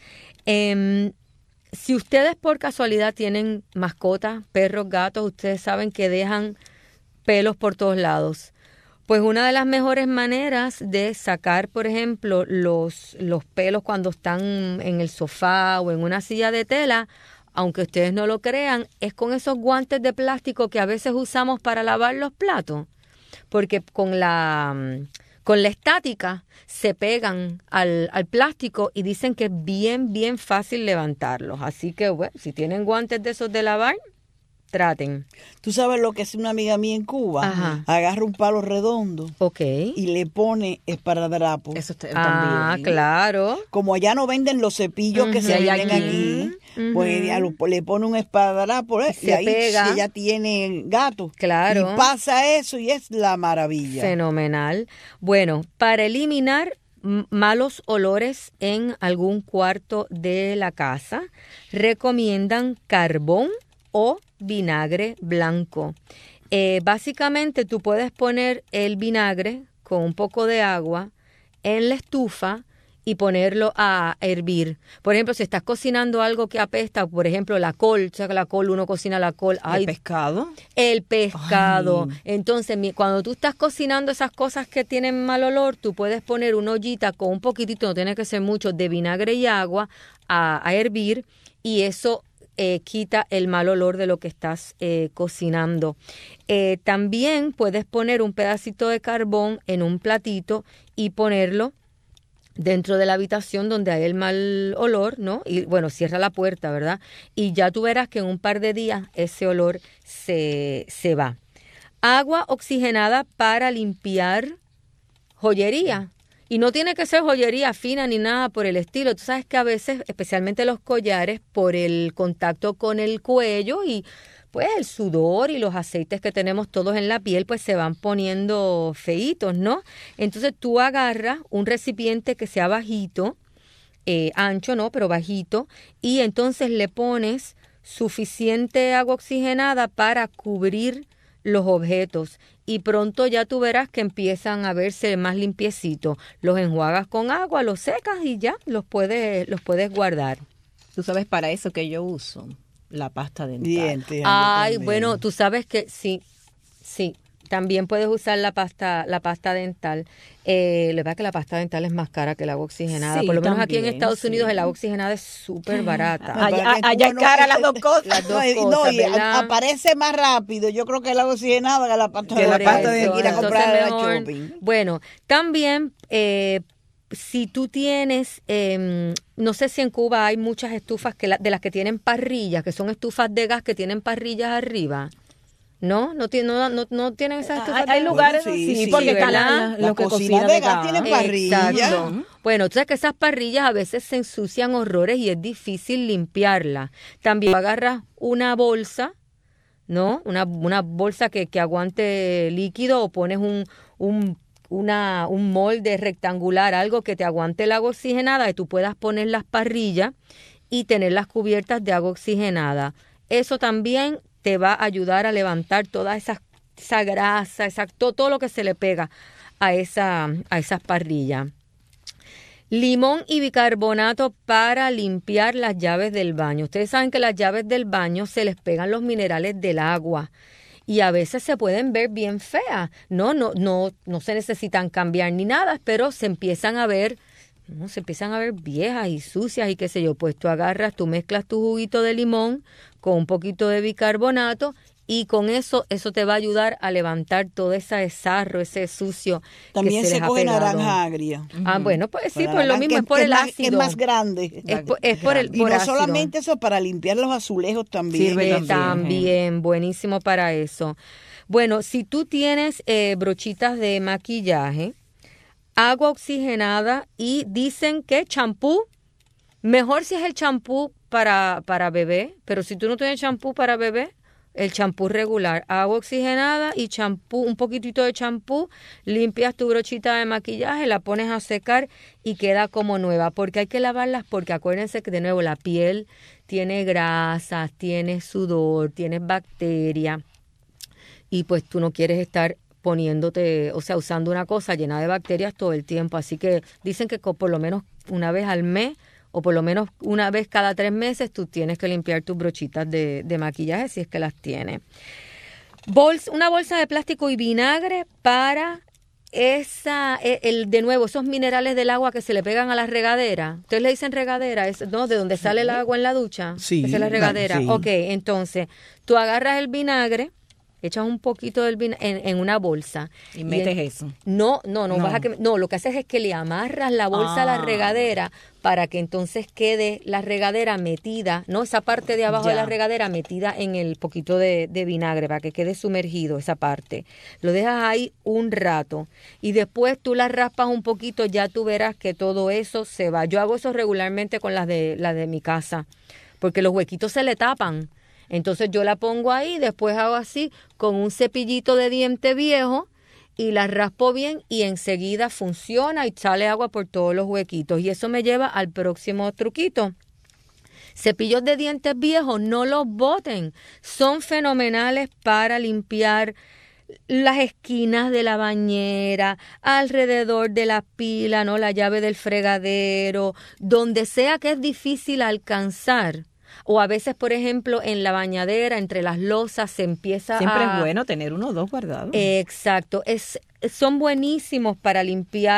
Si ustedes por casualidad tienen mascotas, perros, gatos, ustedes saben que dejan pelos por todos lados. Pues una de las mejores maneras de sacar, por ejemplo, los pelos cuando están en el sofá o en una silla de tela, aunque ustedes no lo crean, es con esos guantes de plástico que a veces usamos para lavar los platos. Porque con la estática se pegan al plástico y dicen que es bien fácil levantarlos. Así que, bueno, si tienen guantes de esos de lavar, traten. ¿Tú sabes lo que hace una amiga mía en Cuba? Ajá. Agarra un palo redondo. Okay. Y le pone esparadrapo. Eso está también. Claro. Como allá no venden los cepillos que se venden aquí, pues ella le pone un esparadrapo y ahí pega. Si ella tiene gato. Claro. Y pasa eso y es la maravilla. Fenomenal. Bueno, para eliminar malos olores en algún cuarto de la casa, recomiendan carbón o vinagre blanco. Básicamente tú puedes poner el vinagre con un poco de agua en la estufa y ponerlo a hervir. Por ejemplo, si estás cocinando algo que apesta, por ejemplo, la col, o sea, la col, uno cocina la col. ¿El pescado? El pescado. Ay. Entonces, cuando tú estás cocinando esas cosas que tienen mal olor, tú puedes poner una ollita con un poquitito, no tiene que ser mucho, de vinagre y agua a hervir y eso quita el mal olor de lo que estás cocinando. También puedes poner un pedacito de carbón en un platito y ponerlo dentro de la habitación donde hay el mal olor, ¿no? Y bueno, cierra la puerta, ¿verdad? Y ya tú verás que en un par de días ese olor se va. Agua oxigenada para limpiar joyería. Y no tiene que ser joyería fina ni nada por el estilo. Tú sabes que a veces, especialmente los collares, por el contacto con el cuello y pues el sudor y los aceites que tenemos todos en la piel, pues se van poniendo feitos, ¿no? Entonces tú agarras un recipiente que sea bajito, ancho, ¿no? Pero bajito, y entonces le pones suficiente agua oxigenada para cubrir los objetos. Y pronto ya tú verás que empiezan a verse más limpiecitos. Los enjuagas con agua, los secas y ya los puedes guardar. Tú sabes para eso que yo uso la pasta dental. Dientes. Ay, bueno, tú sabes que sí, también puedes usar la pasta dental. Lo que pasa es que la pasta dental es más cara que el agua oxigenada. Sí, por lo menos también, aquí en Estados Unidos el agua oxigenada es súper barata. Allá es cara las dos cosas. Las dos cosas, y ¿verdad? aparece más rápido. Yo creo que el agua oxigenada que la pasta Por de eso, ir a comprar entonces a la mejor. shopping. Bueno, también si tú tienes, no sé si en Cuba hay muchas estufas de las que tienen parrillas, que son estufas de gas que tienen parrillas arriba. ¿No? No tienen esas estufas. Hay lugares Bueno, sí, porque ¿verdad? los que cocinas cocinan de gas tienen parrilla. Exacto. Bueno, tú sabes que esas parrillas a veces se ensucian horrores y es difícil limpiarlas. También agarras una bolsa, ¿no? Una bolsa que aguante líquido, o pones un molde rectangular, algo que te aguante el agua oxigenada y tú puedas poner las parrillas y tenerlas cubiertas de agua oxigenada. Eso también te va a ayudar a levantar toda esa grasa, todo lo que se le pega a esas parrillas. Limón y bicarbonato para limpiar las llaves del baño. Ustedes saben que las llaves del baño se les pegan los minerales del agua y a veces se pueden ver bien feas. No se necesitan cambiar ni nada, pero se empiezan a ver viejas y sucias y qué sé yo. Pues tú mezclas tu juguito de limón con un poquito de bicarbonato y con eso te va a ayudar a levantar todo ese sarro, ese sucio. También que se se les coge ha pegado. naranja agria. Ah, bueno, pues sí, Para pues lo la- mismo, que- es por que el más- ácido. Es más grande. Es por el Y no ácido. solamente eso, para limpiar los azulejos también. Sirve también, buenísimo para eso. Bueno, si tú tienes brochitas de maquillaje, agua oxigenada y dicen que champú, mejor si es el champú para bebé, pero si tú no tienes champú para bebé, el champú regular, agua oxigenada y champú, un poquitito de champú, limpias tu brochita de maquillaje, la pones a secar y queda como nueva, porque hay que lavarlas porque acuérdense que de nuevo la piel tiene grasas, tiene sudor, tiene bacterias y pues tú no quieres estar usando una cosa llena de bacterias todo el tiempo, así que dicen que por lo menos una vez al mes o por lo menos una vez cada 3 meses tú tienes que limpiar tus brochitas de maquillaje si es que las tienes. Una bolsa de plástico y vinagre para de nuevo, esos minerales del agua que se le pegan a la regadera. ¿Ustedes le dicen regadera? ¿No? ¿De donde sale el agua en la ducha? Sí. Esa es la regadera. Sí. Ok, entonces tú agarras el vinagre, echas un poquito del vinagre en una bolsa. Y metes eso. No, lo que haces es que le amarras la bolsa a la regadera para que entonces quede la regadera metida, ¿no? Esa parte de abajo de la regadera metida en el poquito de vinagre para que quede sumergido esa parte. Lo dejas ahí un rato y después tú la raspas un poquito, ya tú verás que todo eso se va. Yo hago eso regularmente con las de mi casa porque los huequitos se le tapan. Entonces yo la pongo ahí, después hago así con un cepillito de diente viejo y la raspo bien y enseguida funciona y sale agua por todos los huequitos. Y eso me lleva al próximo truquito. Cepillos de dientes viejos, no los boten. Son fenomenales para limpiar las esquinas de la bañera, alrededor de la pila, ¿no? La llave del fregadero, donde sea que es difícil alcanzar. O a veces, por ejemplo, en la bañadera, entre las losas, se empieza Siempre es bueno tener 1 o 2 guardados. Exacto. Son buenísimos para limpiar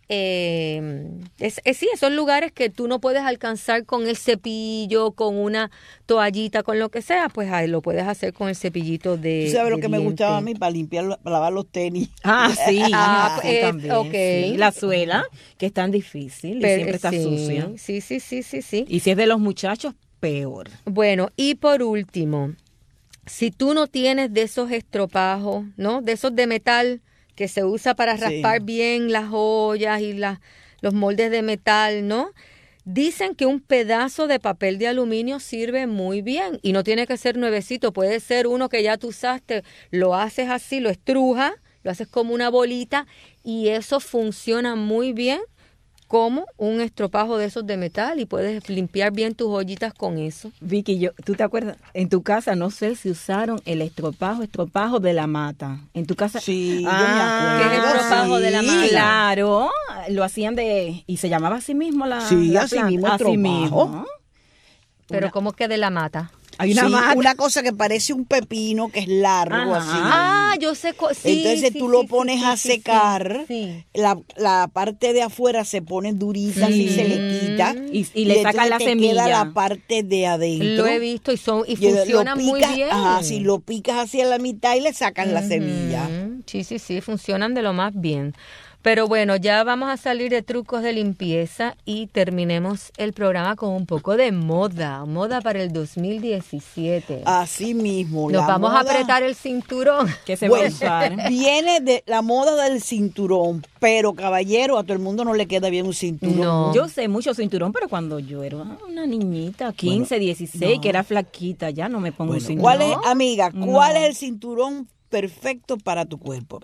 sí, esos lugares que tú no puedes alcanzar con el cepillo, con una toallita, con lo que sea, pues ahí lo puedes hacer con el cepillito de ¿Tú sabes lo que me diente. gustaba a mí para limpiar, para lavar los tenis? Sí, pues, también. okay. Sí. La suela, que es tan difícil y siempre está sucia. Sí. Y si es de los muchachos, peor. Bueno, y por último, si tú no tienes de esos estropajos, ¿no? De esos de metal que se usa para raspar bien las ollas y los moldes de metal, ¿no? Dicen que un pedazo de papel de aluminio sirve muy bien y no tiene que ser nuevecito, puede ser uno que ya tú usaste, lo haces así, lo estrujas, lo haces como una bolita y eso funciona muy bien como un estropajo de esos de metal y puedes limpiar bien tus ollitas con eso. Vicky, ¿tú te acuerdas? En tu casa, no sé si usaron el estropajo de la mata. En tu casa. Sí, yo me acuerdo. ¿Qué es el estropajo de la mata? Claro, lo hacían y se llamaba así mismo la Sí, la así planta. mismo, Así estropajo. mismo. Pero ¿cómo que de la mata? Hay una mata. Una cosa que parece un pepino que es largo así. Ah, yo sé. Entonces tú lo pones a secar, la parte de afuera se pone durita y se le quita y le sacan la semilla. Queda la parte de adentro. Lo he visto y funcionan muy bien. Ajá, si lo picas hacia la mitad y le sacas la semilla. Sí, funcionan de lo más bien. Pero bueno, ya vamos a salir de trucos de limpieza y terminemos el programa con un poco de moda para el 2017. Así mismo. Nos vamos a apretar el cinturón. Que se va a usar. Viene de la moda del cinturón, pero caballero, a todo el mundo no le queda bien un cinturón. No. Yo sé mucho cinturón, pero cuando yo era una niñita, 15, 16, que era flaquita, ya no me pongo un cinturón. ¿Cuál es, amiga, cuál es el cinturón perfecto para tu cuerpo?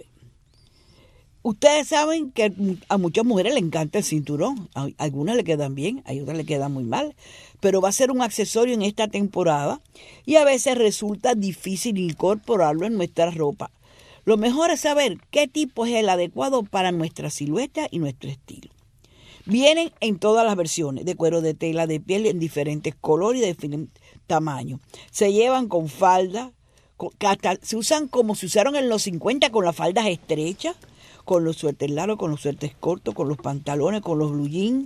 Ustedes saben que a muchas mujeres les encanta el cinturón. A algunas le quedan bien, a otras le quedan muy mal. Pero va a ser un accesorio en esta temporada y a veces resulta difícil incorporarlo en nuestra ropa. Lo mejor es saber qué tipo es el adecuado para nuestra silueta y nuestro estilo. Vienen en todas las versiones, de cuero, de tela, de piel, en diferentes colores y de diferentes tamaños. Se llevan con falda, que hasta se usan como se usaron en los 50 con las faldas estrechas, con los suéteres largos, con los suéteres cortos, con los pantalones, con los blue jeans.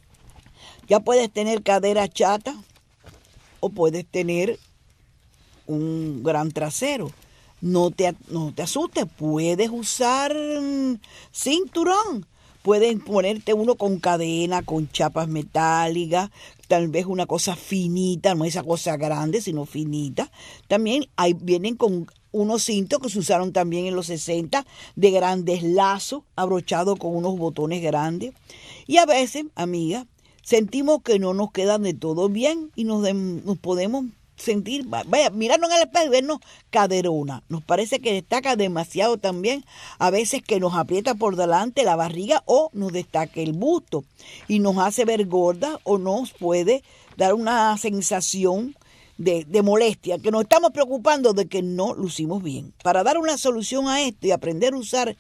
Ya puedes tener cadera chata o puedes tener un gran trasero. No te asustes, puedes usar cinturón. Pueden ponerte uno con cadena, con chapas metálicas, tal vez una cosa finita, no esa cosa grande, sino finita. También vienen con unos cintos que se usaron también en los 60, de grandes lazos, abrochados con unos botones grandes. Y a veces, amiga, sentimos que no nos quedan de todo bien y nos podemos sentir, vaya, mirarnos en el espejo y vernos caderona. Nos parece que destaca demasiado también, a veces que nos aprieta por delante la barriga o nos destaca el busto y nos hace ver gorda o nos puede dar una sensación de molestia, que nos estamos preocupando de que no lucimos bien. Para dar una solución a esto y aprender a usar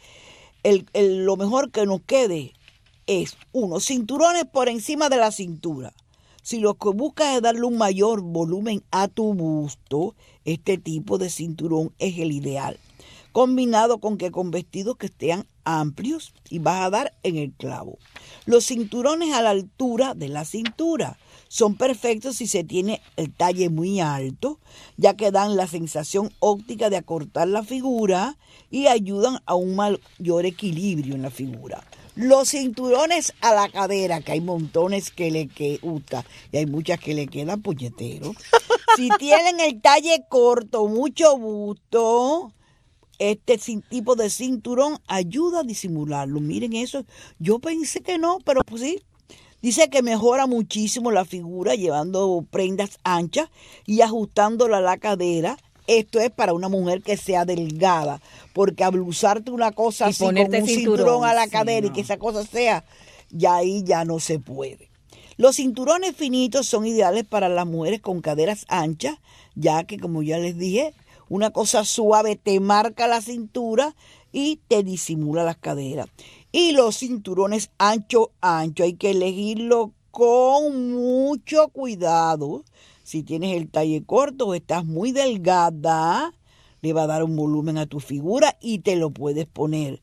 lo mejor que nos quede es, cinturones por encima de la cintura. Si lo que buscas es darle un mayor volumen a tu busto, este tipo de cinturón es el ideal. Combinado con vestidos que estén amplios y vas a dar en el clavo. Los cinturones a la altura de la cintura son perfectos si se tiene el talle muy alto, ya que dan la sensación óptica de acortar la figura y ayudan a un mayor equilibrio en la figura. Los cinturones a la cadera, que hay montones que le gustan y hay muchas que le quedan puñeteros. Si tienen el talle corto, mucho busto, este tipo de cinturón ayuda a disimularlo. Miren eso, yo pensé que no, pero pues sí. Dice que mejora muchísimo la figura llevando prendas anchas y ajustándola a la cadera. Esto es para una mujer que sea delgada, porque abusarte una cosa así con un cinturón a la cadera y que esa cosa sea, ya ahí ya no se puede. Los cinturones finitos son ideales para las mujeres con caderas anchas, ya que, como ya les dije, una cosa suave te marca la cintura y te disimula las caderas. Y los cinturones ancho, hay que elegirlo con mucho cuidado. Si tienes el talle corto o estás muy delgada, le va a dar un volumen a tu figura y te lo puedes poner.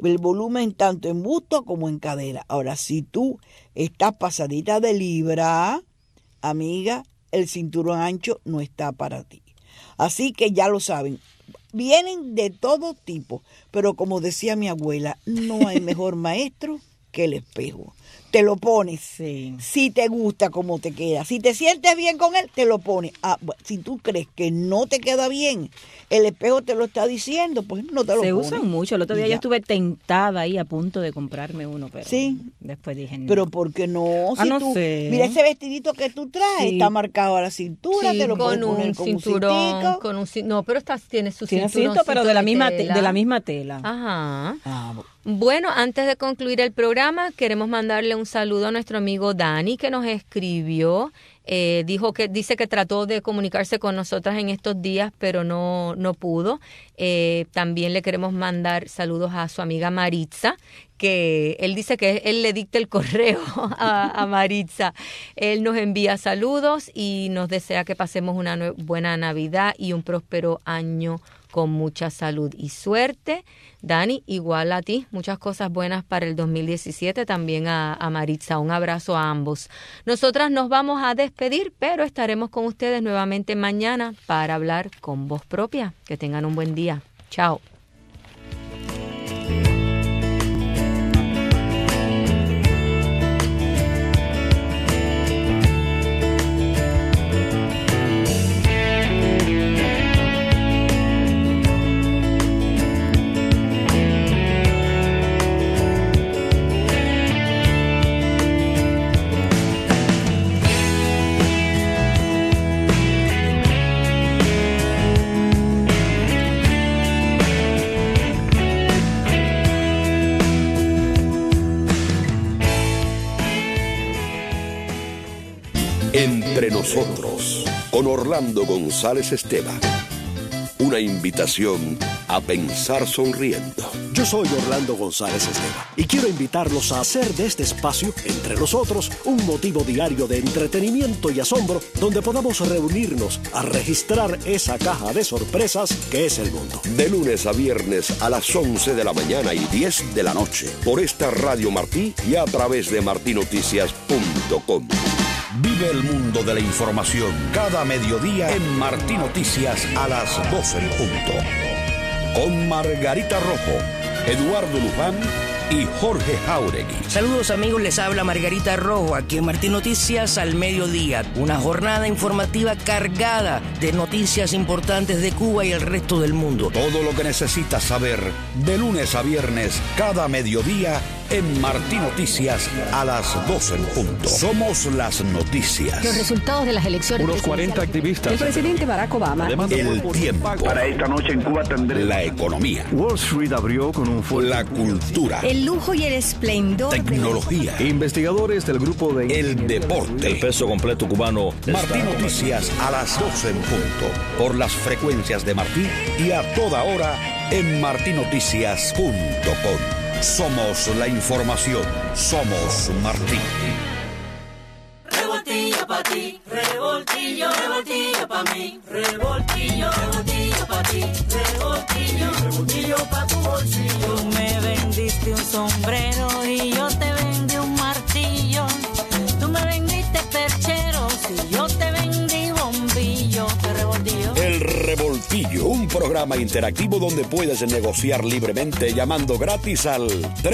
el volumen tanto en busto como en cadera. Ahora, si tú estás pasadita de libra, amiga, el cinturón ancho no está para ti. Así que ya lo saben. Vienen de todo tipo, pero como decía mi abuela, no hay mejor maestro que el espejo. Te lo pones, si te gusta como te queda, si te sientes bien con él, te lo pones. Si tú crees que no te queda bien, el espejo te lo está diciendo, pues no te lo pones. Se usan mucho. El otro día yo estuve tentada ahí a punto de comprarme uno, pero después dije no. Pero ¿por qué no? Si no tú, sé. Mira ese vestidito que tú traes, está marcado a la cintura, te lo puedes poner con cinturón, no, pero tiene su cinturón, pero de la misma tela. Ajá. Bueno, antes de concluir el programa, queremos mandarle un saludo a nuestro amigo Dani, que nos escribió. Dice que trató de comunicarse con nosotras en estos días, pero no pudo. También le queremos mandar saludos a su amiga Maritza, que él dice que él le dicta el correo a Maritza. Él nos envía saludos y nos desea que pasemos una buena Navidad y un próspero año con mucha salud y suerte. Dani, igual a ti, muchas cosas buenas para el 2017, también a Maritza. Un abrazo a ambos. Nosotras nos vamos a despedir, pero estaremos con ustedes nuevamente mañana para hablar con voz propia. Que tengan un buen día. Chao. Entre nosotros, con Orlando González Esteban. Una invitación a pensar sonriendo. Yo soy Orlando González Esteban y quiero invitarlos a hacer de este espacio, Entre Nosotros, un motivo diario de entretenimiento y asombro donde podamos reunirnos a registrar esa caja de sorpresas que es el mundo. De lunes a viernes a las 11 de la mañana y 10 de la noche por esta Radio Martí y a través de martinoticias.com. Vive el mundo de la información cada mediodía en Martí Noticias a las 12 en punto. Con Margarita Rojo, Eduardo Luján y Jorge Jauregui. Saludos amigos, les habla Margarita Rojo aquí en Martí Noticias al mediodía. Una jornada informativa cargada de noticias importantes de Cuba y el resto del mundo. Todo lo que necesitas saber de lunes a viernes cada mediodía en Martí Noticias a las 12 en punto. Somos las noticias. Los resultados de las elecciones. Unos 40 activistas. El presidente Barack Obama. El tiempo. Para esta noche en Cuba tendré. La economía. Wall Street abrió con un fuerte. La cultura. El lujo y el esplendor. Tecnología. Investigadores del grupo de. El deporte. El peso completo cubano. Martí Noticias a las 12 en punto. Por las frecuencias de Martí y a toda hora en martinoticias.com. Somos la información. Somos Martí. Revoltillo pa' ti, revoltillo, revoltillo pa' mí, revoltillo, revoltillo pa' ti, revoltillo, revoltillo pa' tu bolsillo. Tú me vendiste un sombrero y yo te vendí un martillo. Tú me vendiste percheros y yo te vendí bombillo. ¿Qué revoltillo? El Revoltillo, un programa interactivo donde puedes negociar libremente llamando gratis al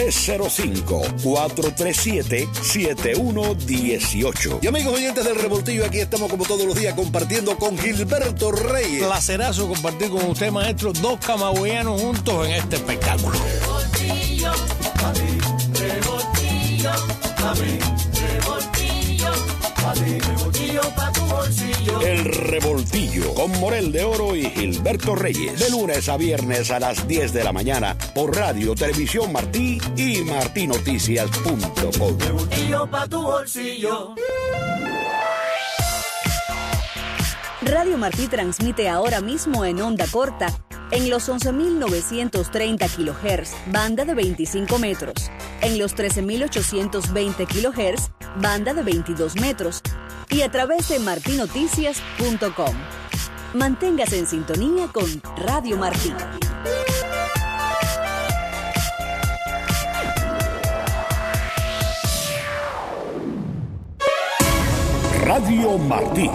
305-437-7118. Y amigos oyentes del Revoltillo, aquí estamos como todos los días compartiendo con Gilberto Reyes. Placerazo compartir con usted, maestro, dos camagüeyanos juntos en este espectáculo. Revoltillo pa' ti, revoltillo pa' mí, revoltillo pa' ti, revoltillo pa' tu bolsillo. El Revoltillo con Morel de Oro y Gilberto Reyes. De lunes a viernes a las 10 de la mañana por Radio Televisión Martí y martinoticias.com. Revoltillo pa' tu bolsillo. Radio Martí transmite ahora mismo en onda corta en los 11.930 kHz, banda de 25 metros, en los 13.820 kHz, banda de 22 metros, y a través de martinoticias.com. Manténgase en sintonía con Radio Martí. Radio Martí.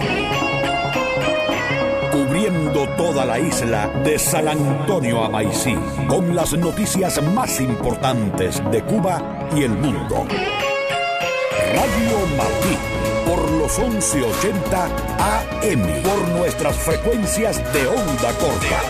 Cubriendo toda la isla de San Antonio a Maicí, con las noticias más importantes de Cuba y el mundo. Radio Martí, por los 1180 AM, por nuestras frecuencias de onda corta.